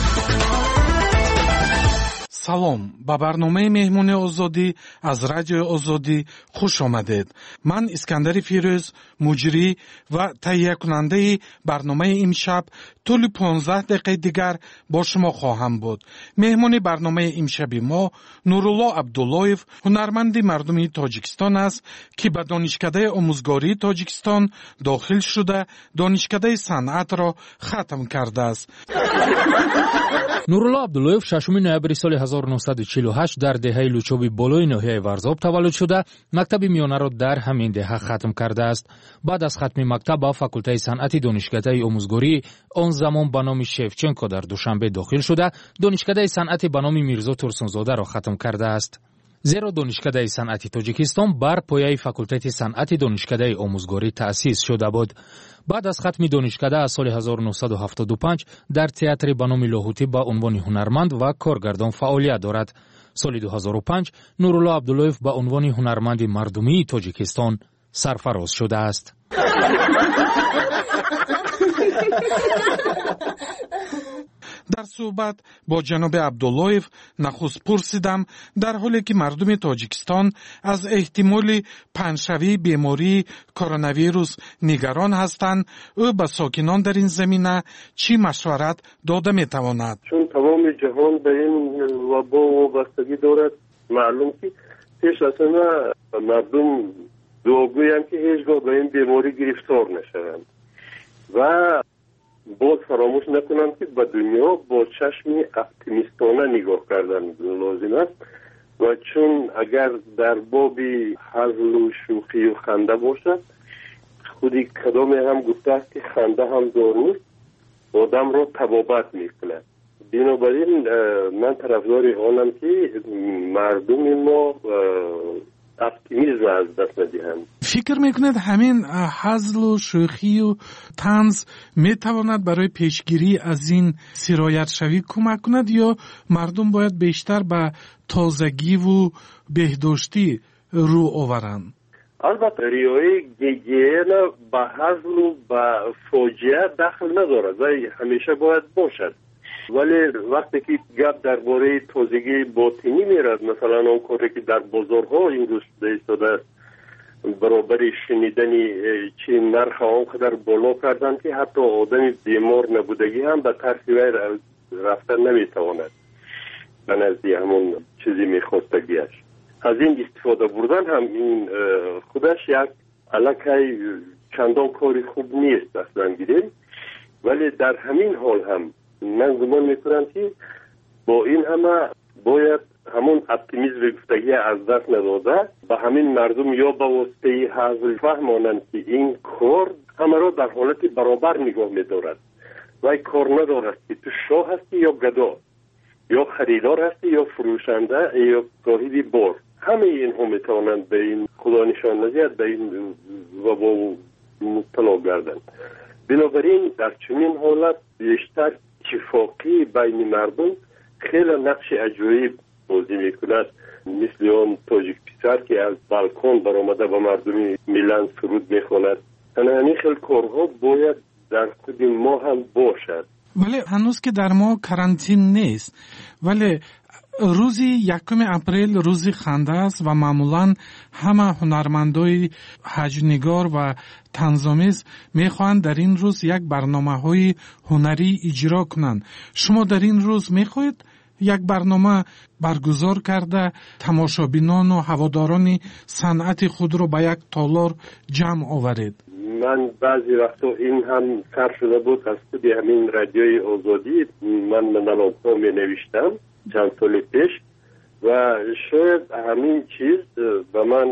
سلام، با برنامه مهمون آزادی از رادیو آزادی خوش آمدید. من اسکندر فیروز، مجری و تهیه کننده برنامه امشب طول پانزده دقیقه دیگر با شما خواهم بود. مهمون برنامه امشب ما نورالله عبداللهیف، هنرمند مردمی تاجیکستان است که به دانشکده آموزگاری تاجیکستان داخل شده دانشکده صنعت را ختم کرده است. نورالله عبداللهیف ششم نوامبر سال هزار و نهصد و چهل و هشت در دهه لوچوبی بالای ناحیه ورزاب تولد شده، مکتب میانه را در همین دهه ختم کرده است. بعد از ختم مکتب با فاکولته صنعتی دانشکده آموزگاری آن زمان به نام شفچنکو در دوشنبه داخل شده، دانشکده صنعتی به نام میرزا ترسونزاده را ختم کرده است. زیرا دانشکده صنعتی تاجیکستان بر پایه فاکولته صنعتی دانشکده آموزگاری تأسیس شده بود. بعد از ختم دانشکده از سال هزار و نهصد و هفتاد و پنج در تئاتر به نام لاهوتی با عنوان هنرمند و کارگردان فعالیت دارد. سال دو هزار و پنج نورالله عبداللهیف با عنوان هنرمند مردمی تاجیکستان سرفراز شده است. در صحبت با جناب عبداللهیف نخست پرسیدم در حالی که مردم تاجیکستان از احتمال پنجشوی بیماری کرونا ویروس نگران هستند، او به ساکنان در این زمینه چی مشورت داده می تواند؟ چون تمام جهان به این وبا وابستگی دارد، معلوم که پیش از همه مردم دعاگویند که هیچگاه به این بیماری گرفتار نشوند و باز فراموش نکنم که به دنیا با چشم اپتیمیستانه نگاه کردن لازم است و چون اگر در باب هزل و شوخی و خنده باشد، خودی کدام هم گفته است که خنده هم دار نیست، آدم را تبابت میکند. بنابراین من طرفدار آنم که مردم ما اپتیمیزم از دست ندهند. فکر میکنید همین هزل و شوخی و طنز میتواند برای پیشگیری از این سرایت شوی کمک کند یا مردم باید بیشتر به تازگی و بهداشتی رو آورند؟ البته ریای گیگین به هزل و به فاجعه دخل ندارد و همیشه باید باشد، ولی وقتی که گپ درباره تازگی باطنی میرد، مثلا اون کاری که در بازارها این روز شده ایستاده برابر شنیدن چه نرخ آنقدر بالا کردن که حتی آدم بیمار نبودگی هم به ترس وی رفتن نمیتواند به نزد همون چیزی میخواستگیش. از این استفاده بردن هم این خودش یک الکی چندان کاری خوب نیست اصلا گیریم، ولی در همین حال هم من گمان میکنم که با این همه باید همون اپتیمیزم گفتگی از دست نداده و همین مردم یا با واسطه حاضر فهمانند که این کار همه را در حالت برابر نگاه میدارد و این کار ندارد که تو شاه هستی یا گدا، یا خریدار هستی یا فروشنده یا صاحب بار. همه این هم میتوانند به این خدا نشان ندهد به این وبا مبتلا گردند. بنابراین در چنین حالت بیشتر اتفاقی بین مردم خیلی نقش عجیب بازی میکند، مثل آن تاجیک پسر که از بالکن برآمده با مردم میلان سرود میخواند. همین خیلی کارها باید در خود ما هم باشد. ولی هنوز که در ما کرانتین نیست، ولی روزی یکم اپریل روزی خنده است و معمولا همه هنرمندای حجنگار و طنزآمیز میخواهند در این روز یک برنامه‌های هنری اجرا کنند. شما در این روز میخواهید یک برنامه برگزار کرده تماشابینان و هواداران صنعت خود رو به یک تالار جمع آورید؟ من بعضی وقتا این هم سر شده بود از توی همین رادیوی آزادی من منالانتا می نوشتم چند سال پیش و شاید همین چیز به من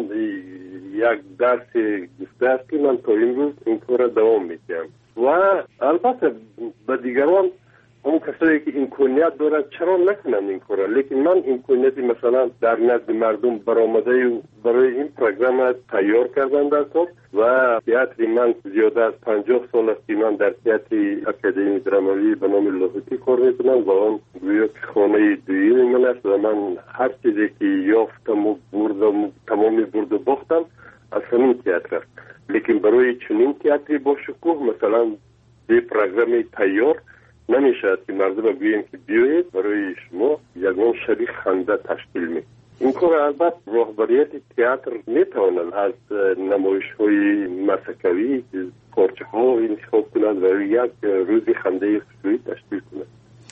یک درس گفته است که من تا این روز این کار را دوام میدم و البته به دیگران اون کسایی که امکانیت دارد چرا نکنند این کار را، لیکن من امکانیتی مثلا در نزد مردم برآمده برای این پروگرام تیار کردن دستم و تئاتر من زیاده از پنجاه سال است که من در تئاتر اکادمی درامایی به نام لاهوتی کار میکنم و آن گویا خانه دویی من است و من هر چیزی که یافتم و بردم تمامی برد و باختم از همین تئاتر است. لیکن برای چنین تئاتری با شکوه مثلا به پروگرام تیار نمیشه که مردم بگوییم که بیایید برای شما یگان شبیه خنده تشکیل می. این کار البته رهبریت تئاتر میتواند از نمایش های مسکوی پارچه ها انتخاب کنند و یک روزی خنده خصوصی تشکیل کنند.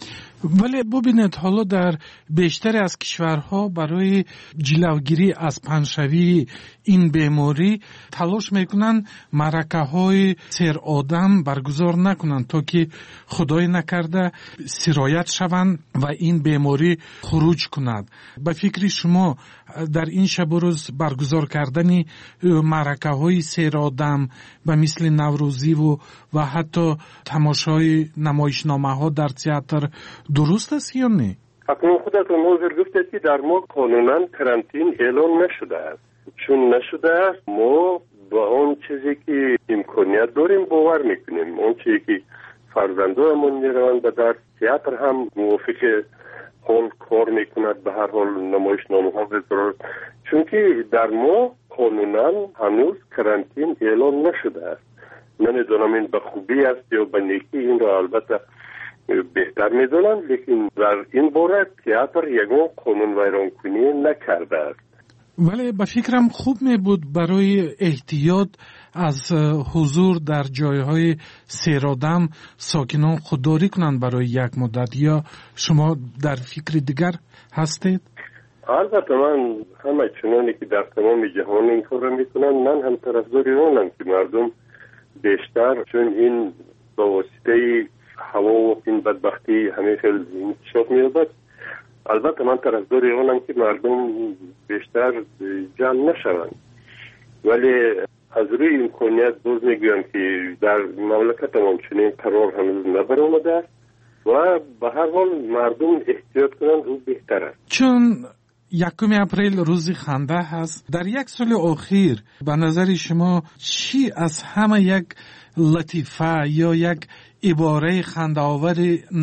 ولی ببینید حالا در بیشتر از کشورها برای جلوگیری از پنشوی این بیماری تلاش میکنن معرکه های سیر آدم برگزار نکنن تا که خدای نکرده سرایت شوند و این بیماری خروج کند. به فکر شما در این شب و روز برگزار کردن معرکه های سیر آدم و مثل نوروزی و و حتی تماشای نمایشنامه ها در تئاتر درست است یا نه؟ اکنون خودتون حاضر گفتید که در ما قانونا کرانتین اعلان نشده است. چون نشده است ما با اون چیزی که امکانیت داریم باور میکنیم. اون چیزی که فرزندانمون میروند و در تئاتر هم موافق حال کار میکند به هر حال نمایشنامه ها بذارد. چون که در ما قانونا هنوز کرانتین اعلان نشده است. نمیدونم این به خوبی است یا به نیکی، این را البته بهتر میدونم، لیکن در این باره تئاتر یگان قانون ویران کنی نکرده است. ولی به فکرم خوب می بود برای احتیاط از حضور در جایهای سیرادم ساکنان خودداری کنند برای یک مدت، یا شما در فکر دیگر هستید؟ البته من همه چنانی که در تمام جهان این کار را میکنن، من هم طرفدار آنم که مردم بیشتر، چون این با واسطه هوا و این بدبختی همه خیلی انتشار می‌یابد، البته من طرفدار آنم که مردم بیشتر جمع نشوند. ولی از روی امکانیت باز میگویم که در مملکت ما چنین قرار هنوز نبرآمده است و به هر حال مردم احتیاط کنند او بهتر است. چون یکم اپریل روز خنده هست، در یک سال اخیر به نظر شما چی از همه یک لطیفه یا یک عباره خنده آور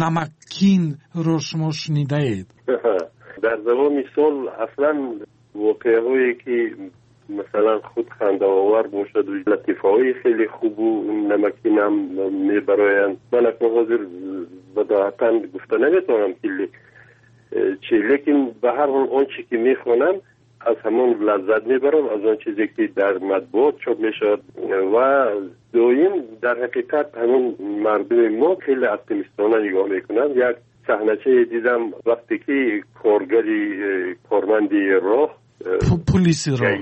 نمکین رو شما شنیده اید؟ در زمان سال اصلا واقعه هایی که مثلا خود خنده آور باشد و لطیفه های خیلی خوب و نمکین هم می برایند. من اکنون حاضر بداهتا گفته نمیتونم که چی، لیکن به هر حال آن چی که میخوانم از همون لذت میبرم، از آن چیزی که در مطبوعات چاپ میشد. و دویم در حقیقت همون مردم ما خیلی اپتیمیستانه نگاه میکنن. یک صحنه دیدم وقتی که کارگری کارمندی راه پلیس راه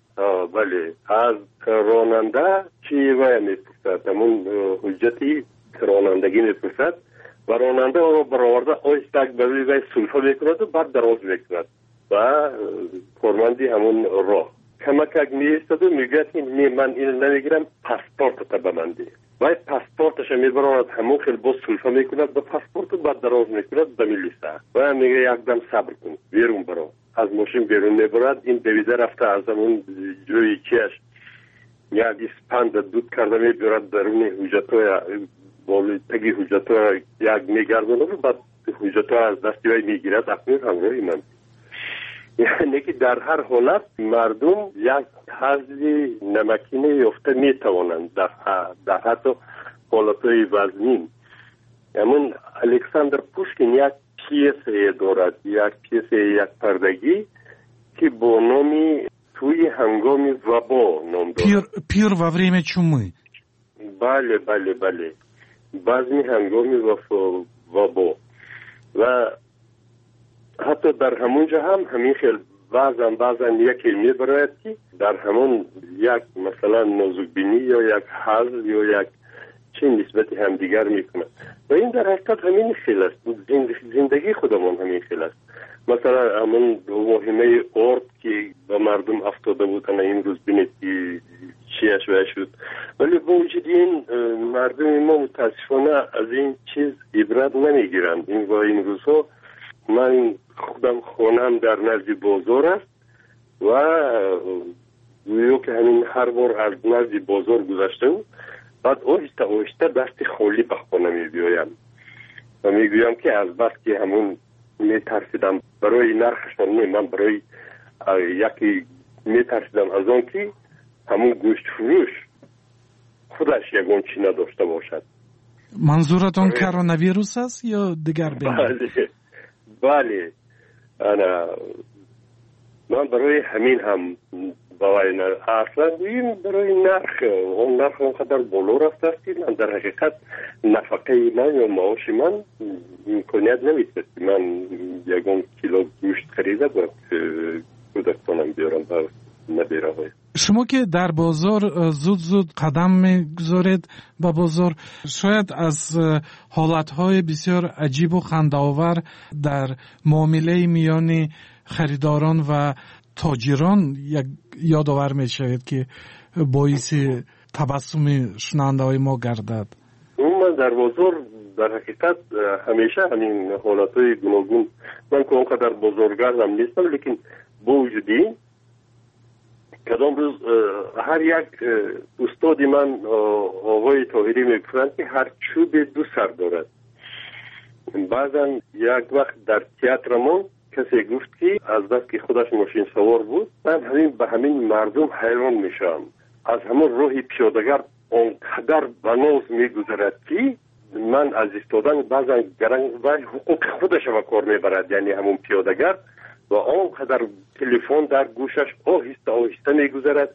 بله از راننده چی وای میپرسد، همون حجتی رانندگی میپرسد و راننده رو برآورده آهسته بروی وی سلفه میکند و بعد دراز میکند و کارمندی همون راه کمک میایستد و میگوید که من اینو نمیگیرم، پاسپورت تا به من ده. و پاسپورتش میبراند همون خیلی باز سلفه میکند به پاسپورت و بعد دراز میکند به میلیسه و میگه یکدم صبر کن بیرون برو. از ماشین بیرون میبرد، این دویده رفته از همون جوی چیش یک اسپند دود کرده میبرد درون حجتای بالی تگی حجتای یک میگردن و بعد حجتای از دستی وی میگیرد اکنون همراهی من. یعنی که در هر حالت مردم یک حضی نمکینه یافته میتوانند در, در حتی حالتهای وزنین. همون الکساندر پوشکین یک پیسه دارد، یک پیسه یک پردگی که با نامی توی هنگام وبا نام دارد. پیر, پیر و وریم چومی. بله بله بله بعضی هنگام وبا و حتی در همونجا هم همین خیلی بعضن بعضن یکی میبراید که در همون یک مثلا نازکبینی یا یک حل یا یک چه نسبتی هم دیگر میکنه و این در حقیقت همین خیلی است. زندگی خودمون همین خیلی است. مثلا همون مهمه ارد که به مردم افتاده بودن این روز بینید که چیه شوه شد، ولی با وجود این مردم ما متاسفانه از این چیز عبرت نمیگیرند. این و این روزها من خودم خونم در نزد بازار است و گویو که همین هر بار از نزد بازار گذاشتم بعد آهسته آهسته دست خالی به خانه می بیایم و می گویم که از بس که همون می ترسیدم برای نرخشان نه، من برای یکی می ترسیدم از آن که همون گوشت فروش خودش یکون چی نداشته باشد. منظورتون کرونا ویروس است یا دیگر بیماری؟ بله بله انا من برای همین هم باید اصلا این برای نرخ اون نرخ اونقدر بالا رفته است که من در حقیقت نفقه من یا معاش من امکانیت نمیده من یکون کیلو گوشت خریده باید کودکانم بیارم و نبیره های. شما که در بازار زود زود قدم میگذارید با بازار، شاید از حالتهای بسیار عجیب و خنده‌آور در معامله میان خریداران و تاجران یک یادآور میشود که باعث تبسم شنونده های ما گردد. من در بازار در حقیقت همیشه همین حالتهای گوناگون، من که اونقدر بازارگردم نیستم، لیکن با وجود این کدام روز هر یک استادی من آقای طاهری میگفتند که هر چوب دو سر دارد. بعضا یک وقت در تئاترمون کسی گفت که از بس که خودش ماشین سوار بود من همین به همین مردم حیران میشم، از همون راه پیاده‌گر اونقدر بناز میگذرد که من از ایستادن بعضا گرنگ و حقوق خودش به کار میبرد، یعنی همون پیاده‌گر و آنقدر تلفن در گوشش آهسته آهسته میگذرد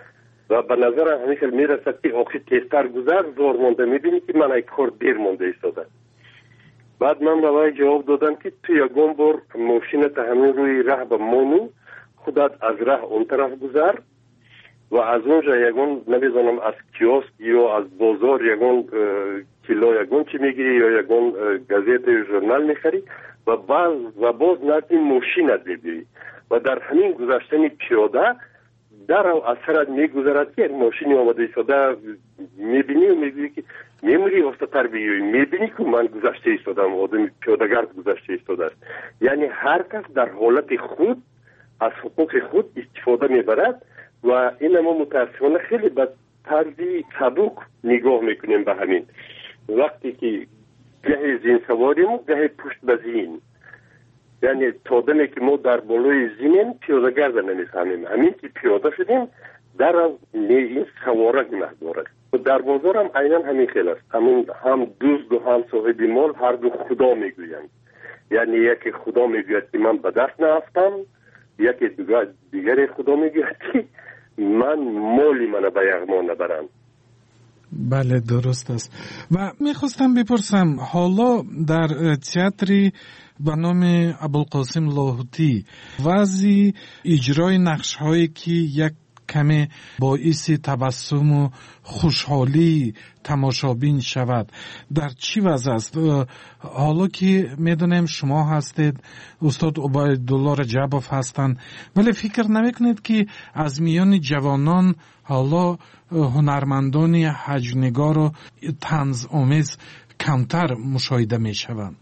و به نظر همیشه میرسد که آخی تیزتر گذر زور مونده، میبینی که من ای کار دیر مونده ایستاده. بعد من به وی جواب دادم که تو یکم بار ماشینت همین روی راه به مانو خودت از راه اون طرف گذر و از اونجا یکم نمیدونم از کیوسک یا از بازار یکم کیلو یکم چی میگیری یا یکم گازت یا ژورنال میخری و باز و باز نتی ماشینت ببینی و در همین گذشتن پیاده در اثرت میگذرد که ماشینی آمده ایستاده میبینی و میبینی که میموری واسه تربیه میبینی که من گذشته ایستادم، آدم پیاده‌گرد گذشته ایستاده است. یعنی هر کس در حالت خود از حقوق خود استفاده میبرد و این ما متاسفانه خیلی به طرزی سبک نگاه میکنیم به همین وقتی که گه زین سواریم گه پشت به زین، یعنی تادمی که ما در بالای زینیم پیاده‌گرد نمیفهمیم، همین که پیاده شدیم در این سواره گناه دارد. در بازار هم عیناً همین خیلی است، همین هم دوست و هم صاحب مال هر دو خدا میگویند، یعنی یکی خدا میگوید که من به دست نرفتم، یکی دیگر خدا میگوید که من مالی من به یغما نبرم. بله درست است. و میخواستم بپرسم حالا در تئاتری به نام ابوالقاسم لاهوتی وضع اجرای نقش هایی که یک کمی باعث تبسم و خوشحالی تماشابین شود در چی وضع است؟ حالا که میدونیم شما هستید، استاد عبیدالله رجبوف هستند، ولی فکر نمیکنید که از میان جوانان حالا هنرمندان هجونگار و طنز آمیز کمتر مشاهده میشوند؟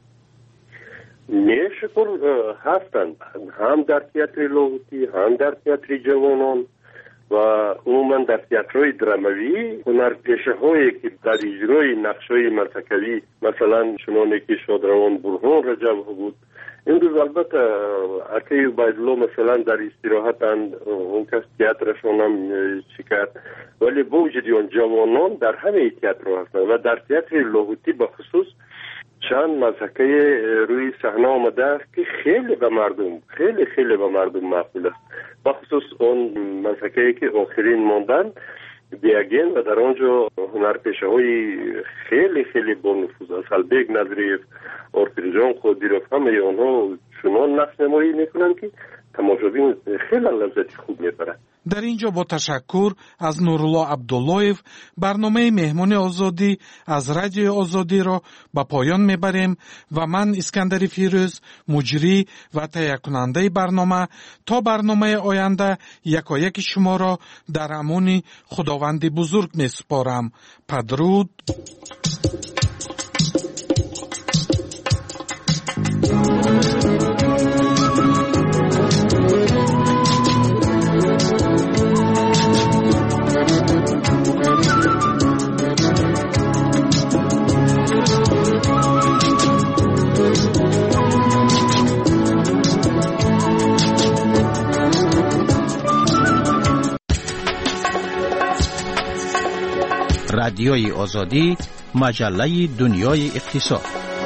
میشکر هستند، هم در تئاتر لاهوتی هم در تئاتر جوانان و عموما در تئاترهای دراموی هنر پیشه هایی که در اجرای نقش های مرتکبی مثلا چنانه که شادروان برهان رجب بود، این روز البته اکی عبیدالله مثلا در استراحتند اون کس تئاترشون هم شکرد، ولی با وجود اون جوانان در همه تئاتر هستند و در تئاتر لاهوتی به خصوص چند مسئله روی صحنه آمده است که خیلی به مردم خیلی خیلی به مردم مقبول است، بخصوص اون مسئله که آخرین ماندن بیاگین و در آنجا هنرپیشه های خیلی خیلی با نفوذ است. البیگ نظریف، ارتریجان خودیروف، همه آنها چنان نقش نمایی میکنند که تماشابین خیلی لذت خوب میبرند. در اینجا با تشکر از نورالله عبداللهیف برنامه مهمون آزادی از رادیو آزادی را به پایان میبریم و من اسکندر فیروز مجری و تهیه کننده برنامه تا برنامه آینده یکایک شما را در امان خداوند بزرگ میسپارم. پدرود. رادیوی آزادی، مجله دنیای اقتصاد.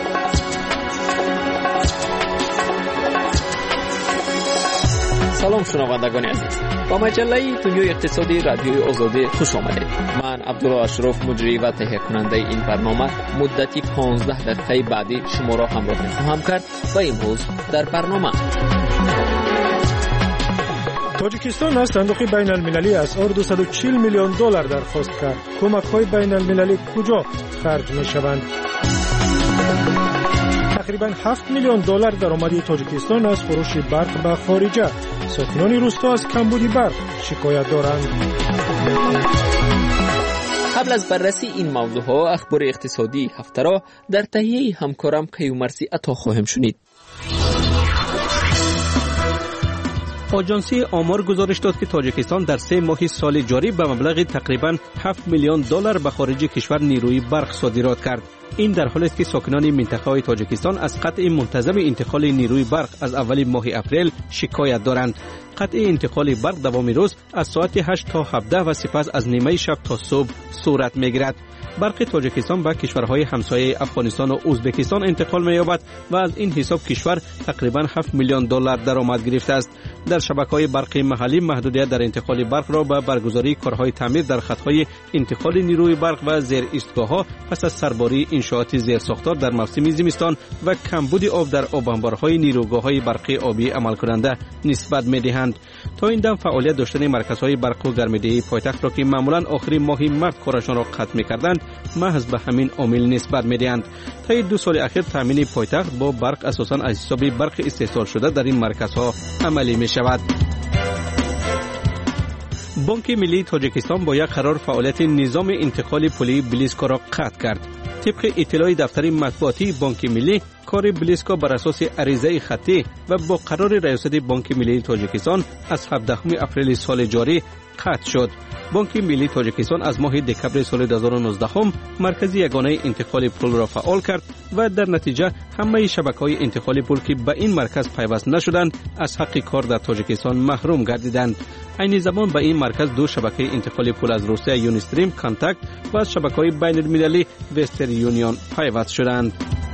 سلام شنوندگان عزیز، با مجله دنیای اقتصادی رادیوی آزادی خوش آمدید. من عبدالله اشرف مجری و تهیه کننده این برنامه مدتی پانزده دقیقه بعدی شما را همراه می‌خواهم کرد و امروز در برنامه تاجیکستان از صندوق بین المللی اسعار دویست و چهل میلیون دلار درخواست کرد. کمک‌های بین المللی کجا خرج می‌شوند؟ تقریباً هفت میلیون دلار درآمدی تاجیکستان از فروش برق به خارجه. ساکنان روستا از کمبود برق شکایت دارند. قبل از بررسی این موضوعها اخبار اقتصادی هفته را در تهیه همکارم کیومرثی عطا خواهم شنید. آژانسی آمار گزارش داد که تاجیکستان در سه ماه سال جاری به مبلغ تقریباً هفت میلیون دلار به خارج کشور نیروی برق صادرات کرد. این در حالی است که ساکنان منطقه تاجیکستان از قطع منتظم انتقال نیروی برق از اول ماه اپریل شکایت دارند. قطع انتقال برق دوام روز از ساعت هشت تا هفده و سپس از نیمه شب تا صبح صورت می‌گیرد. برق تاجیکستان به کشورهای همسایه افغانستان و ازبکستان انتقال می‌یابد و از این حساب کشور تقریباً هفت میلیون دلار درآمد گرفته است. در شبکه‌های برقی محلی محدودیت در انتقال برق را به برگزاری کارهای تعمیر در خط‌های انتقال نیروی برق و زیر ایستگاه‌ها پس از سرباری انشاءات زیرساختار در موسم زمستان و کمبود آب در آب انبارهای نیروگاه‌های برقی آبی عمل کننده نسبت می‌دهند. تا این دم فعالیت داشتن مرکزهای برق و گرمایدهی پایتخت را که معمولاً آخرین ماه مارس کارشان را قطع می‌کردند محض به همین عامل نسبت می‌دهند. تا دو سال اخیر تامین پایتخت با برق اساساً از حساب برق استحصال شده در این مرکزها عملی می‌شود. بانک ملی تاجیکستان با یک قرار فعالیت نظام انتقال پولی بلیسکا را قطع کرد. طبق اطلاع دفتر مطبوعاتی بانک ملی، کار بلیسکا بر اساس عریضه خطی و با قرار ریاست بانک ملی تاجیکستان از هفدهم اپریل سال جاری قطع شد. بانک ملی تاجیکستان از ماه دکمبر سال دو هزار و نوزده مرکز یگانه انتقال پول را فعال کرد و در نتیجه همه شبکه‌های انتقال پول که به این مرکز پیوست نشدند از حق کار در تاجیکستان محروم گردیدند. عین زمان به این مرکز دو شبکه انتقال پول از روسیه یونیستریم کانتاکت و از شبکه‌های بین المللی وسترن یونیون پیوست شدند.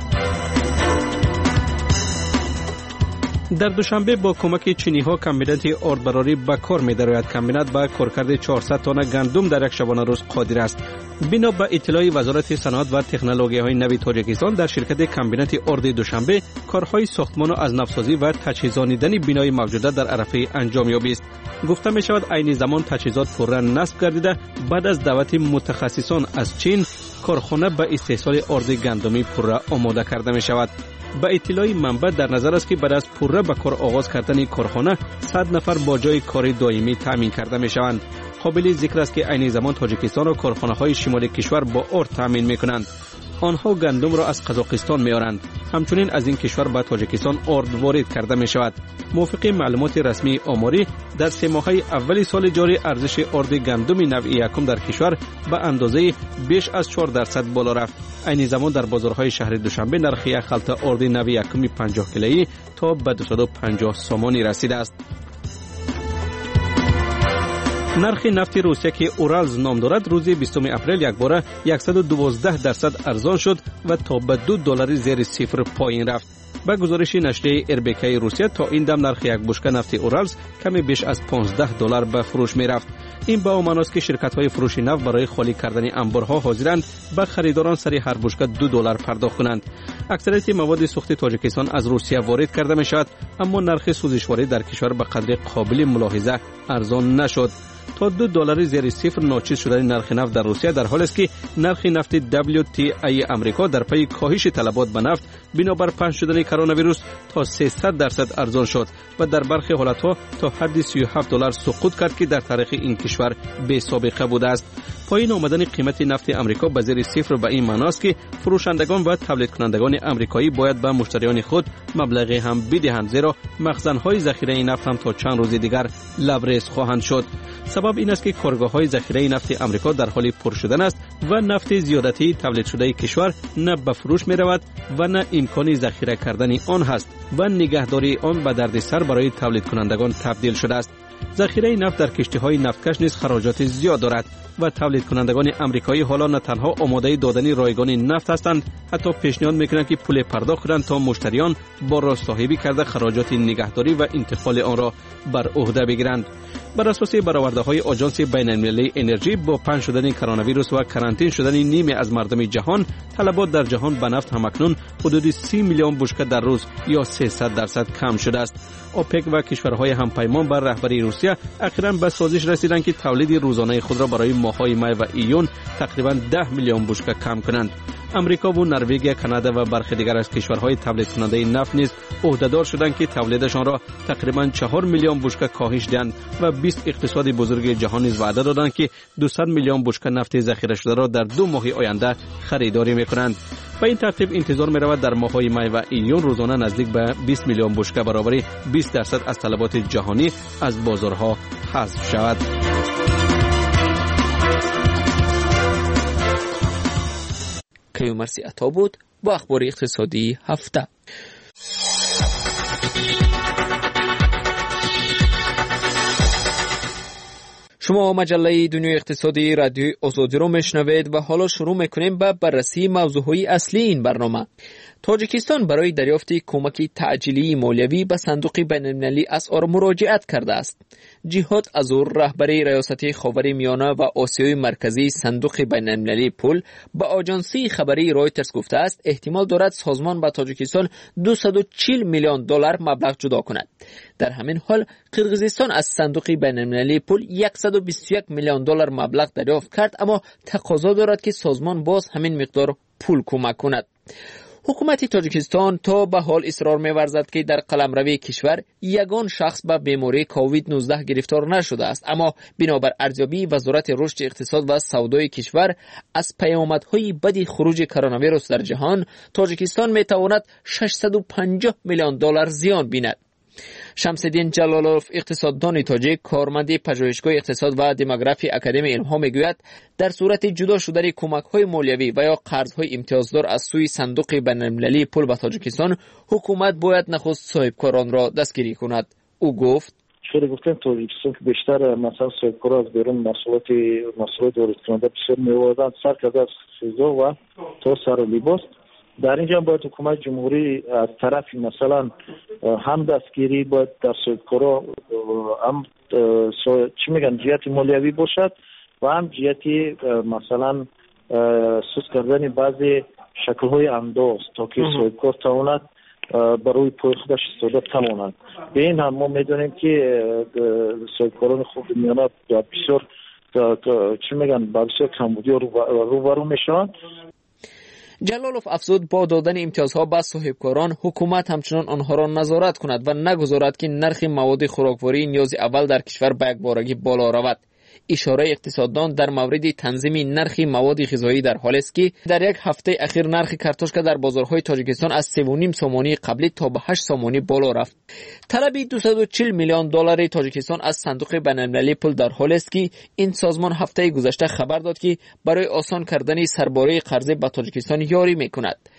در دوشنبه با کمک چینی‌ها کمبینات آردبراری به کار می‌دارد. کمبینات با کارکرد چهارصد تن گندم در یک شبانه روز قادر است. بنا به اطلاع وزارت صنعت و تکنولوژی‌های نوی تاجیکستان در شرکت کمبینات آرد دوشنبه کارهای ساختمان و از نوسازی و تجهیزانیدن بنای موجوده در عرفه انجام یابی است. گفته می‌شود عین زمان تجهیزات پررا نصب گردیده بعد از دعوت متخصصان از چین کارخانه به استحصال آرد گندمی پررا آماده کرده می‌شود. با اطلاع منبع در نظر است که بعد از پررا به کار آغاز کردن کارخانه صد نفر با جای کار دائمی تامین کرده می‌شوند. قابل ذکر است که عین زمان تاجیکستان و کارخانه‌های شمالی کشور با آرد تامین می‌کنند. آنها گندم را از قزاقستان می‌آورند. همچنین از این کشور به تاجیکستان آرد وارد کرده می‌شود. موافق معلومات رسمی آماری در سه ماهه اول سال جاری ارزش آرد گندم نوع یکم در کشور به اندازه بیش از چهار درصد بالا رفت. عین زمان در بازارهای شهر دوشنبه نرخ یک خلطه آرد نوع یکم پنجاه کیلویی تا به دویست و پنجاه سامانی رسیده است. نرخ نفت روسیه که اورالز نام دارد روز بیستم اپریل یک باره صد و دوازده درصد ارزان شد و تا به دو دلار زیر صفر پایین رفت. با گزارش نشریه اربیکای روسیه تا این دم نرخ یک بشکه نفت اورالز کمی بیش از پانزده دلار به فروش می رفت. این با معنی است که شرکت‌های فروش نفت برای خالی کردن انبارها حاضرند به خریداران سری هر بشکه دو دلار پرداخت کنند. اکثریت مواد سوخت تاجیکستان از روسیه وارد کرده می شود، اما نرخ سوزشواری در کشور به قدر قابل ملاحظه ارزان نشد. تا دو دلار زیر صفر ناچیز شدن نرخ نفت در روسیه در حالی است که نرخ نفت دبلیو تی ای امریکا در پی کاهش طلبات به نفت بنابر پنج شدن کرونا ویروس تا سیصد درصد ارزان شد و در برخی حالتها تا حد سی و هفت دلار سقوط کرد که در تاریخ این کشور بی سابقه بوده است. پایین آمدن قیمت نفت امریکا به زیر صفر به این معنی است که فروشندگان و تولید کنندگان امریکایی باید به مشتریان خود مبلغی هم بدهند، زیرا مخزن‌های ذخیره نفت هم تا چند روز دیگر لبریز خواهند شد. سبب این است که کارگاه‌های ذخیره نفت امریکا در حال پر شدن است و نفت زیادتی تولید شده کشور نه به فروش می‌رود و نه امکان ذخیره کردن آن هست و نگهداری آن به دردسر برای تولید کنندگان تبدیل شده است. ذخیره نفت در کشتی‌های نفتکش نیز خراجات زیاد دارد و تولید کنندگان امریکایی حالا نه تنها آماده دادن رایگان نفت هستند، حتی پیشنهاد میکنند که پول پرداخت کنند تا مشتریان با راستاهیبی کرده خراجات نگهداری و انتقال آن را بر عهده بگیرند. بر اساس برآورده‌های آژانس بین‌المللی انرژی، با پنج شدن کرونا ویروس و کرانتین شدن نیمی از مردم جهان، طلبات در جهان به نفت همکنون حدود سی میلیون بشکه در روز یا سیصد درصد کم شده است. اوپک و کشورهای همپیمان بر رهبری روسیه اخیراً به سازش رسیدند که تولید روزانه خود را برای ماه‌های می و ایون تقریباً ده میلیون بشکه کم کنند. امریکا و نروژ، کانادا و برخی دیگر از کشورهای تولید کننده نفت نیز عهدهدار شدند که تولیدشان را تقریباً چهار میلیون بشکه کاهش دهند و بیست اقتصاد بزرگ جهان نیز وعده دادند که دویست میلیون بشکه نفت ذخیره شده را در دو ماه آینده خریداری می‌کنند. به این ترتیب انتظار می‌رود در ماه‌های می و ایون روزانه نزدیک به بیست میلیون بشکه برابر بیست درصد از طلبات جهانی از بازارها حذف شود. کیومرثی عطا بود با اخبار اقتصادی هفته. شما مجله دنیای اقتصادی رادیوی آزادی رو میشنوید و حالا شروع میکنیم به بررسی موضوعهای اصلی این برنامه. تاجیکستان برای دریافت کمک تعجیلی مالیوی به صندوق بین‌المللی اسعار مراجعت کرده است. جهاد ازور، رهبری ریاست خاورمیانه و آسیای مرکزی صندوق بین‌المللی پول، به آژانسی خبری رایترز گفته است احتمال دارد سازمان به تاجیکستان دویست و چهل میلیون دلار مبلغ جدا کند. در همین حال قرقیزستان از صندوق بین‌المللی پول صد و بیست و یک میلیون دلار مبلغ دریافت کرد، اما تقاضا دارد که سازمان باز همین مقدار پول کمک کند. حکومت تاجیکستان تا به حال اصرار می‌ورزد که در قلمروی کشور یگان شخص به بیماری کووید نوزده گرفتار نشده است، اما بنابر ارزیابی وزارت رشد اقتصاد و سودای کشور از پیامدهای بد خروج کرونا ویروس در جهان، تاجیکستان می‌تواند ششصد و پنجاه میلیون دلار زیان بیند. شمس‌الدین جلالوف، اقتصاددان تاجیک، کارمند پژوهشگاه اقتصاد و دموگرافی اکادمی علم‌ها میگوید در صورت جدا شدن کمک‌های مالیوی و یا قرض‌های امتیازدار از سوی صندوق بین‌المللی پول به تاجیکستان، حکومت باید نخست صاحبکاران را دستگیری کند. او گفت شده گفتن تاجیکستان که بیشتر مثلا صاحبکارا از بیرون محصولات محصولات وارد کننده بسیار می‌آوردند، سر کرده از غذا و تا سر و لباس. در اینجا باید حکومت جمهوری از طرف مثلا هم دستگیری باید در صاحبکارا هم چی میگن جهت مالیوی باشد و هم جهتی مثلا سوس کردن بعضی شکل‌های انداز تا که صاحبکار تواند برای پول خودش استفاده تواند. به این هم ما میدونیم که صاحبکاران خوب میانه بسیار چی میگن بسیار کمبودی روبرو میشن. جلالوف افزود با دادن امتیازها به صاحبکاران، حکومت همچنان آنها را نظارت کند و نگذارد که نرخ مواد خوراکواری نیاز اول در کشور به یکبارگی بالا رود. اشاره اقتصاددان در مورد تنظیم نرخ مواد غذایی در حالی است که در یک هفته اخیر نرخ کارتوشکا در بازارهای تاجیکستان از سه و نیم سومانی قبلی تا به هشت سومانی بالا رفت. طلب دویست و چهل میلیون دلار تاجیکستان از صندوق بین‌المللی پول در حالی است که این سازمان هفته گذشته خبر داد که برای آسان کردن سرباره قرض به تاجیکستان یاری میکند.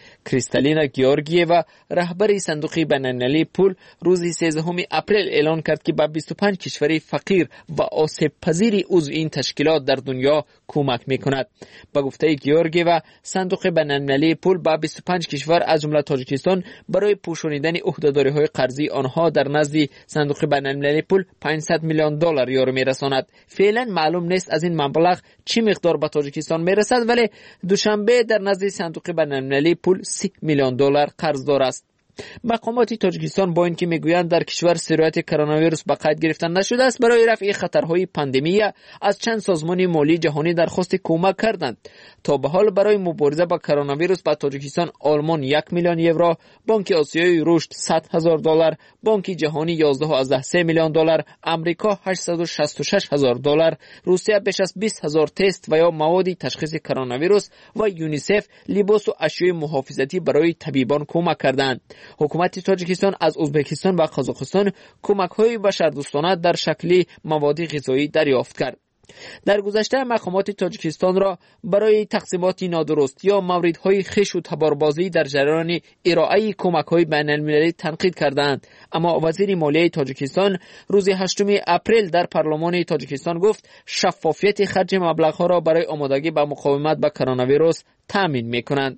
کریستالینا گیورگییوا رهبر صندوق بین‌المللی پول روز سیزدهم اپریل اعلان کرد که به بیست و پنج کشور فقیر و آسیب پذیر عضو این تشکیلات در دنیا کمک میکند. با گفته گیورگییوا صندوق بین‌المللی پول به بیست و پنج کشور از جمله تاجیکستان برای پوشانیدن عهده‌داری‌های قرضی آنها در نزد صندوق بین‌المللی پول پانصد میلیون دلار یارو میرساند. فعلا معلوم نیست از این مبلغ چی مقدار به تاجیکستان میرسد، ولی دوشنبه در نزد صندوق بین‌المللی پول سی میلیون دلار قرضدار است. مقامات تاجیکستان با اینکه میگویند در کشور سرایت کرونا ویروس به قید گرفتن نشده است، برای رفع خطرهای پاندمی از چند سازمان مالی جهانی درخواست کمک کردند. تا به حال برای مبارزه با کرونا ویروس به تاجیکستان آلمان یک میلیون یورو، بانک آسیایی رشد صد هزار دلار، بانک جهانی یازده و سه میلیون دلار، امریکا هشتصد و شصت و شش هزار دلار، روسیه بیش از بیست هزار تست و یا مواد تشخیص کرونا ویروس و یونیسف لباس و اشیاء محافظتی برای طبیبان کمک کردند. حکومت تاجیکستان از ازبکستان و قزاقستان کمک‌های بشردوستانه در شکل مواد غذایی دریافت کرد. در گذشته مقامات تاجیکستان را برای تقسیمات نادرست یا موردهای خش و تباربازی در جریان ارائه کمک‌های بین‌المللی تنقید کردند، اما وزیر مالیه تاجیکستان روز هشتم اپریل در پارلمان تاجیکستان گفت شفافیت خرج مبلغ‌ها را برای آمادگی به مقاومت با کرونا ویروس تامین می‌کنند.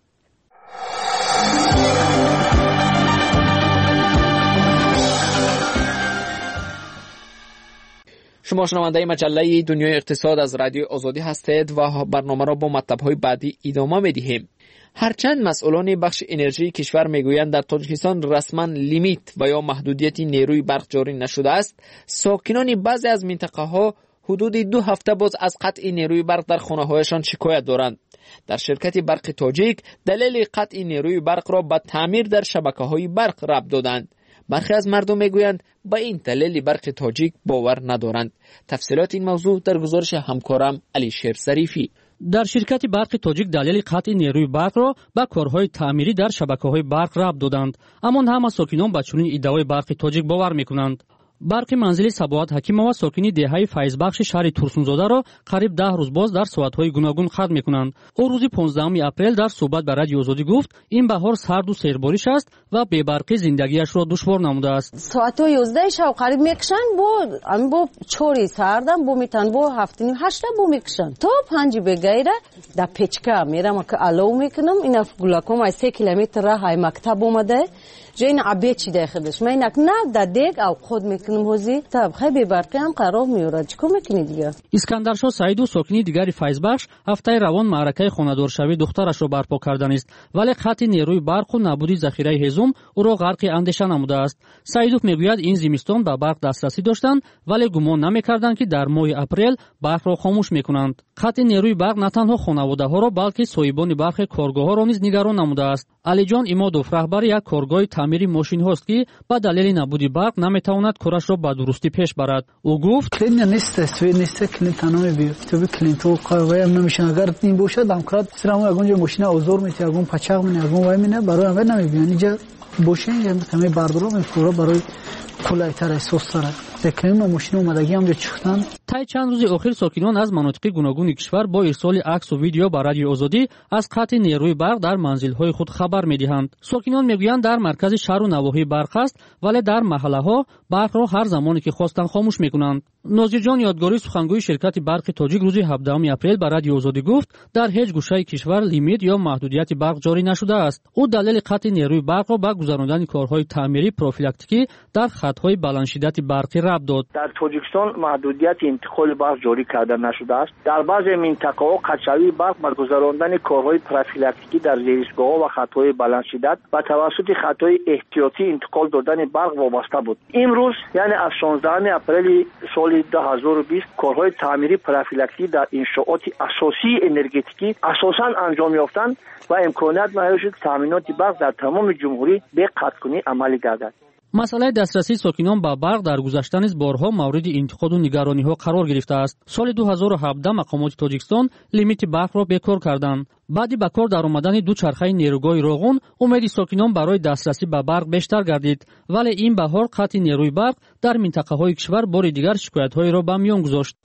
شما شنونده مجله دنیای اقتصاد از رادیو آزادی هستید و برنامه را با مطلب‌های بعدی ادامه می‌دهیم. هرچند مسئولان بخش انرژی کشور میگویند در تاجیکستان رسما لیمیت و یا محدودیت نیروی برق جاری نشده است، ساکنان بعضی از منطقه‌ها حدود دو هفته باز از قطع نیروی برق در خانه‌هایشان شکایت دارند. در شرکت برق تاجیک دلیل قطع نیروی برق را به تعمیر در شبکه‌های برق ربط دادند. برخی از مردم میگویند با این دلیل برق تاجیک باور ندارند. تفصیلات این موضوع در گزارش همکارم علی شیر ظریفی. در شرکت برق تاجیک دلیل قطع نیروی برق را به کارهای تعمیری در شبکه‌های برق ربط دادند، اما همه ساکنان به چنین ادعای برق تاجیک باور میکنند. برق منزلی سبوات حکیمова ساکنی دهه فیضبخش شهر تورسونزاده را قریب ده روز باز در ساعت‌های گوناگون خط می‌کنند. او روز پانزدهم اپریل در صحبت با رادیو آزادی گفت این بهار سرد و سیرباریش است و بی برقی زندگیش را دشوار نموده است. ساعت یازده شب قریب میکشن با ام با چوری سردم با میتن با هفت نیم هشت با میکشن تا پنج بغیره در پچکا میرم که علو میکنم اینا گلاکم از سه کیلومتر راه های مکتب اومده جین عبیه چی داخلش من اینک نه در دیگ او خود میکنم هزی تا خیلی برقی هم قرار میورد چیکار میکنی دیگه. اسکندرشاه سعیدو ساکنی دیگری فیضبخش هفته روان معرکه خانه‌دارشوی دخترش را برپا کردن است، ولی خط نیروی برق و نابودی ذخیره هیزم او را غرق اندیشه نموده است. سعیدوف میگوید این زمستان به برق دسترسی داشتند ولی گمان نمیکردند که در ماه اپریل برق را خاموش میکنند. خط نیروی برق نه تنها خانواده‌ها را بلکه صاحبان برق کارگاه‌ها را نیز نگران نموده است. علی جان امادوف رهبر یک کارگاه تعمیری ماشین هاست که با دلیل نابودی برق نمیتواند کارش را به درستی پیش برد. او گفت کلین نیست است و نیست کلین تنها میبید تو به کلین تو قوی هم نمیشه اگر این باشه دمکرات سرمو اگونجا ماشین اوزور میته اگون پچاق منه اگون وای منه برای هم نمیبینن اینجا باشه اینجا همه بردارو میفورا برای کلایتر احساس داره دکلین و ماشین اومدگی هم چختن. تا چند روز اخیر ساکنان از مناطق گوناگون کشور با ارسال عکس و ویدیو به رادیو آزادی از قطع نیروی برق در منزل‌های خود خبر می‌دهند. ساکنان میگویند در مرکز شهر و نواحی برق است ولی در محله‌ها برق را هر زمانی که خواستند خاموش می‌کنند. ناظر جان یادگاری سخنگوی شرکت برق تاجیک روز هفدهم اپریل به رادیو آزادی گفت در هیچ گوشه کشور لیمیت یا محدودیت برق جاری نشده است. او دلیل قطع نیروی برق را به گذراندن کارهای تعمیری پروفیلاکتیکی در خط‌های بلند شدت برقی ربط داد. در تاجیکستان محدودیت انتقال برق جاری کرده نشده است. در بعضی منطقه‌ها قطعی برق بر گذراندن کارهای پروفیلاکتیکی در زیرستگاه‌ها و خط‌های بلند شدت و توسط خط‌های احتیاطی انتقال دادن برق وابسته بود. امروز یعنی از شانزدهم اپریل سال دو هزار و بیست کارهای تعمیری پروفیلاکتیکی در انشاءات اساسی انرژتیکی اساساً انجام یافتند و امکانات نداشت تامینات برق در تمام جمهوری به قطعنی عملی گردد. مسئله دسترسی ساکنان به برق در گذشته نیز بارها مورد انتقاد و نگرانی‌ها قرار گرفته است. سال دو هزار و هفده مقامات تاجیکستان لیمیت برق را بکار کردند. بعد به کار درآمدن دو چرخه نیروگاه روغن امید ساکنان برای دسترسی به برق بیشتر گردید، ولی این بهار قطع نیروی برق در منطقه‌های کشور بار دیگر شکایت‌های را به میان گذاشت.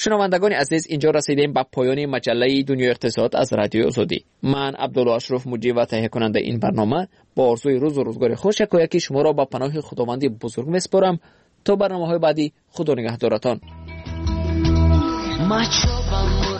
شنوندگان عزیز، اینجا رسیدیم به پایان مجله دنیای اقتصاد از رادیوی آزادی. من عبدالله اشرف مجری و تهیه کننده این برنامه با آرزوی روز و روزگار خوش یکی شما را به پناه خداوند بزرگ میسپارم. تا برنامه‌های بعدی، خدا نگهدارتان.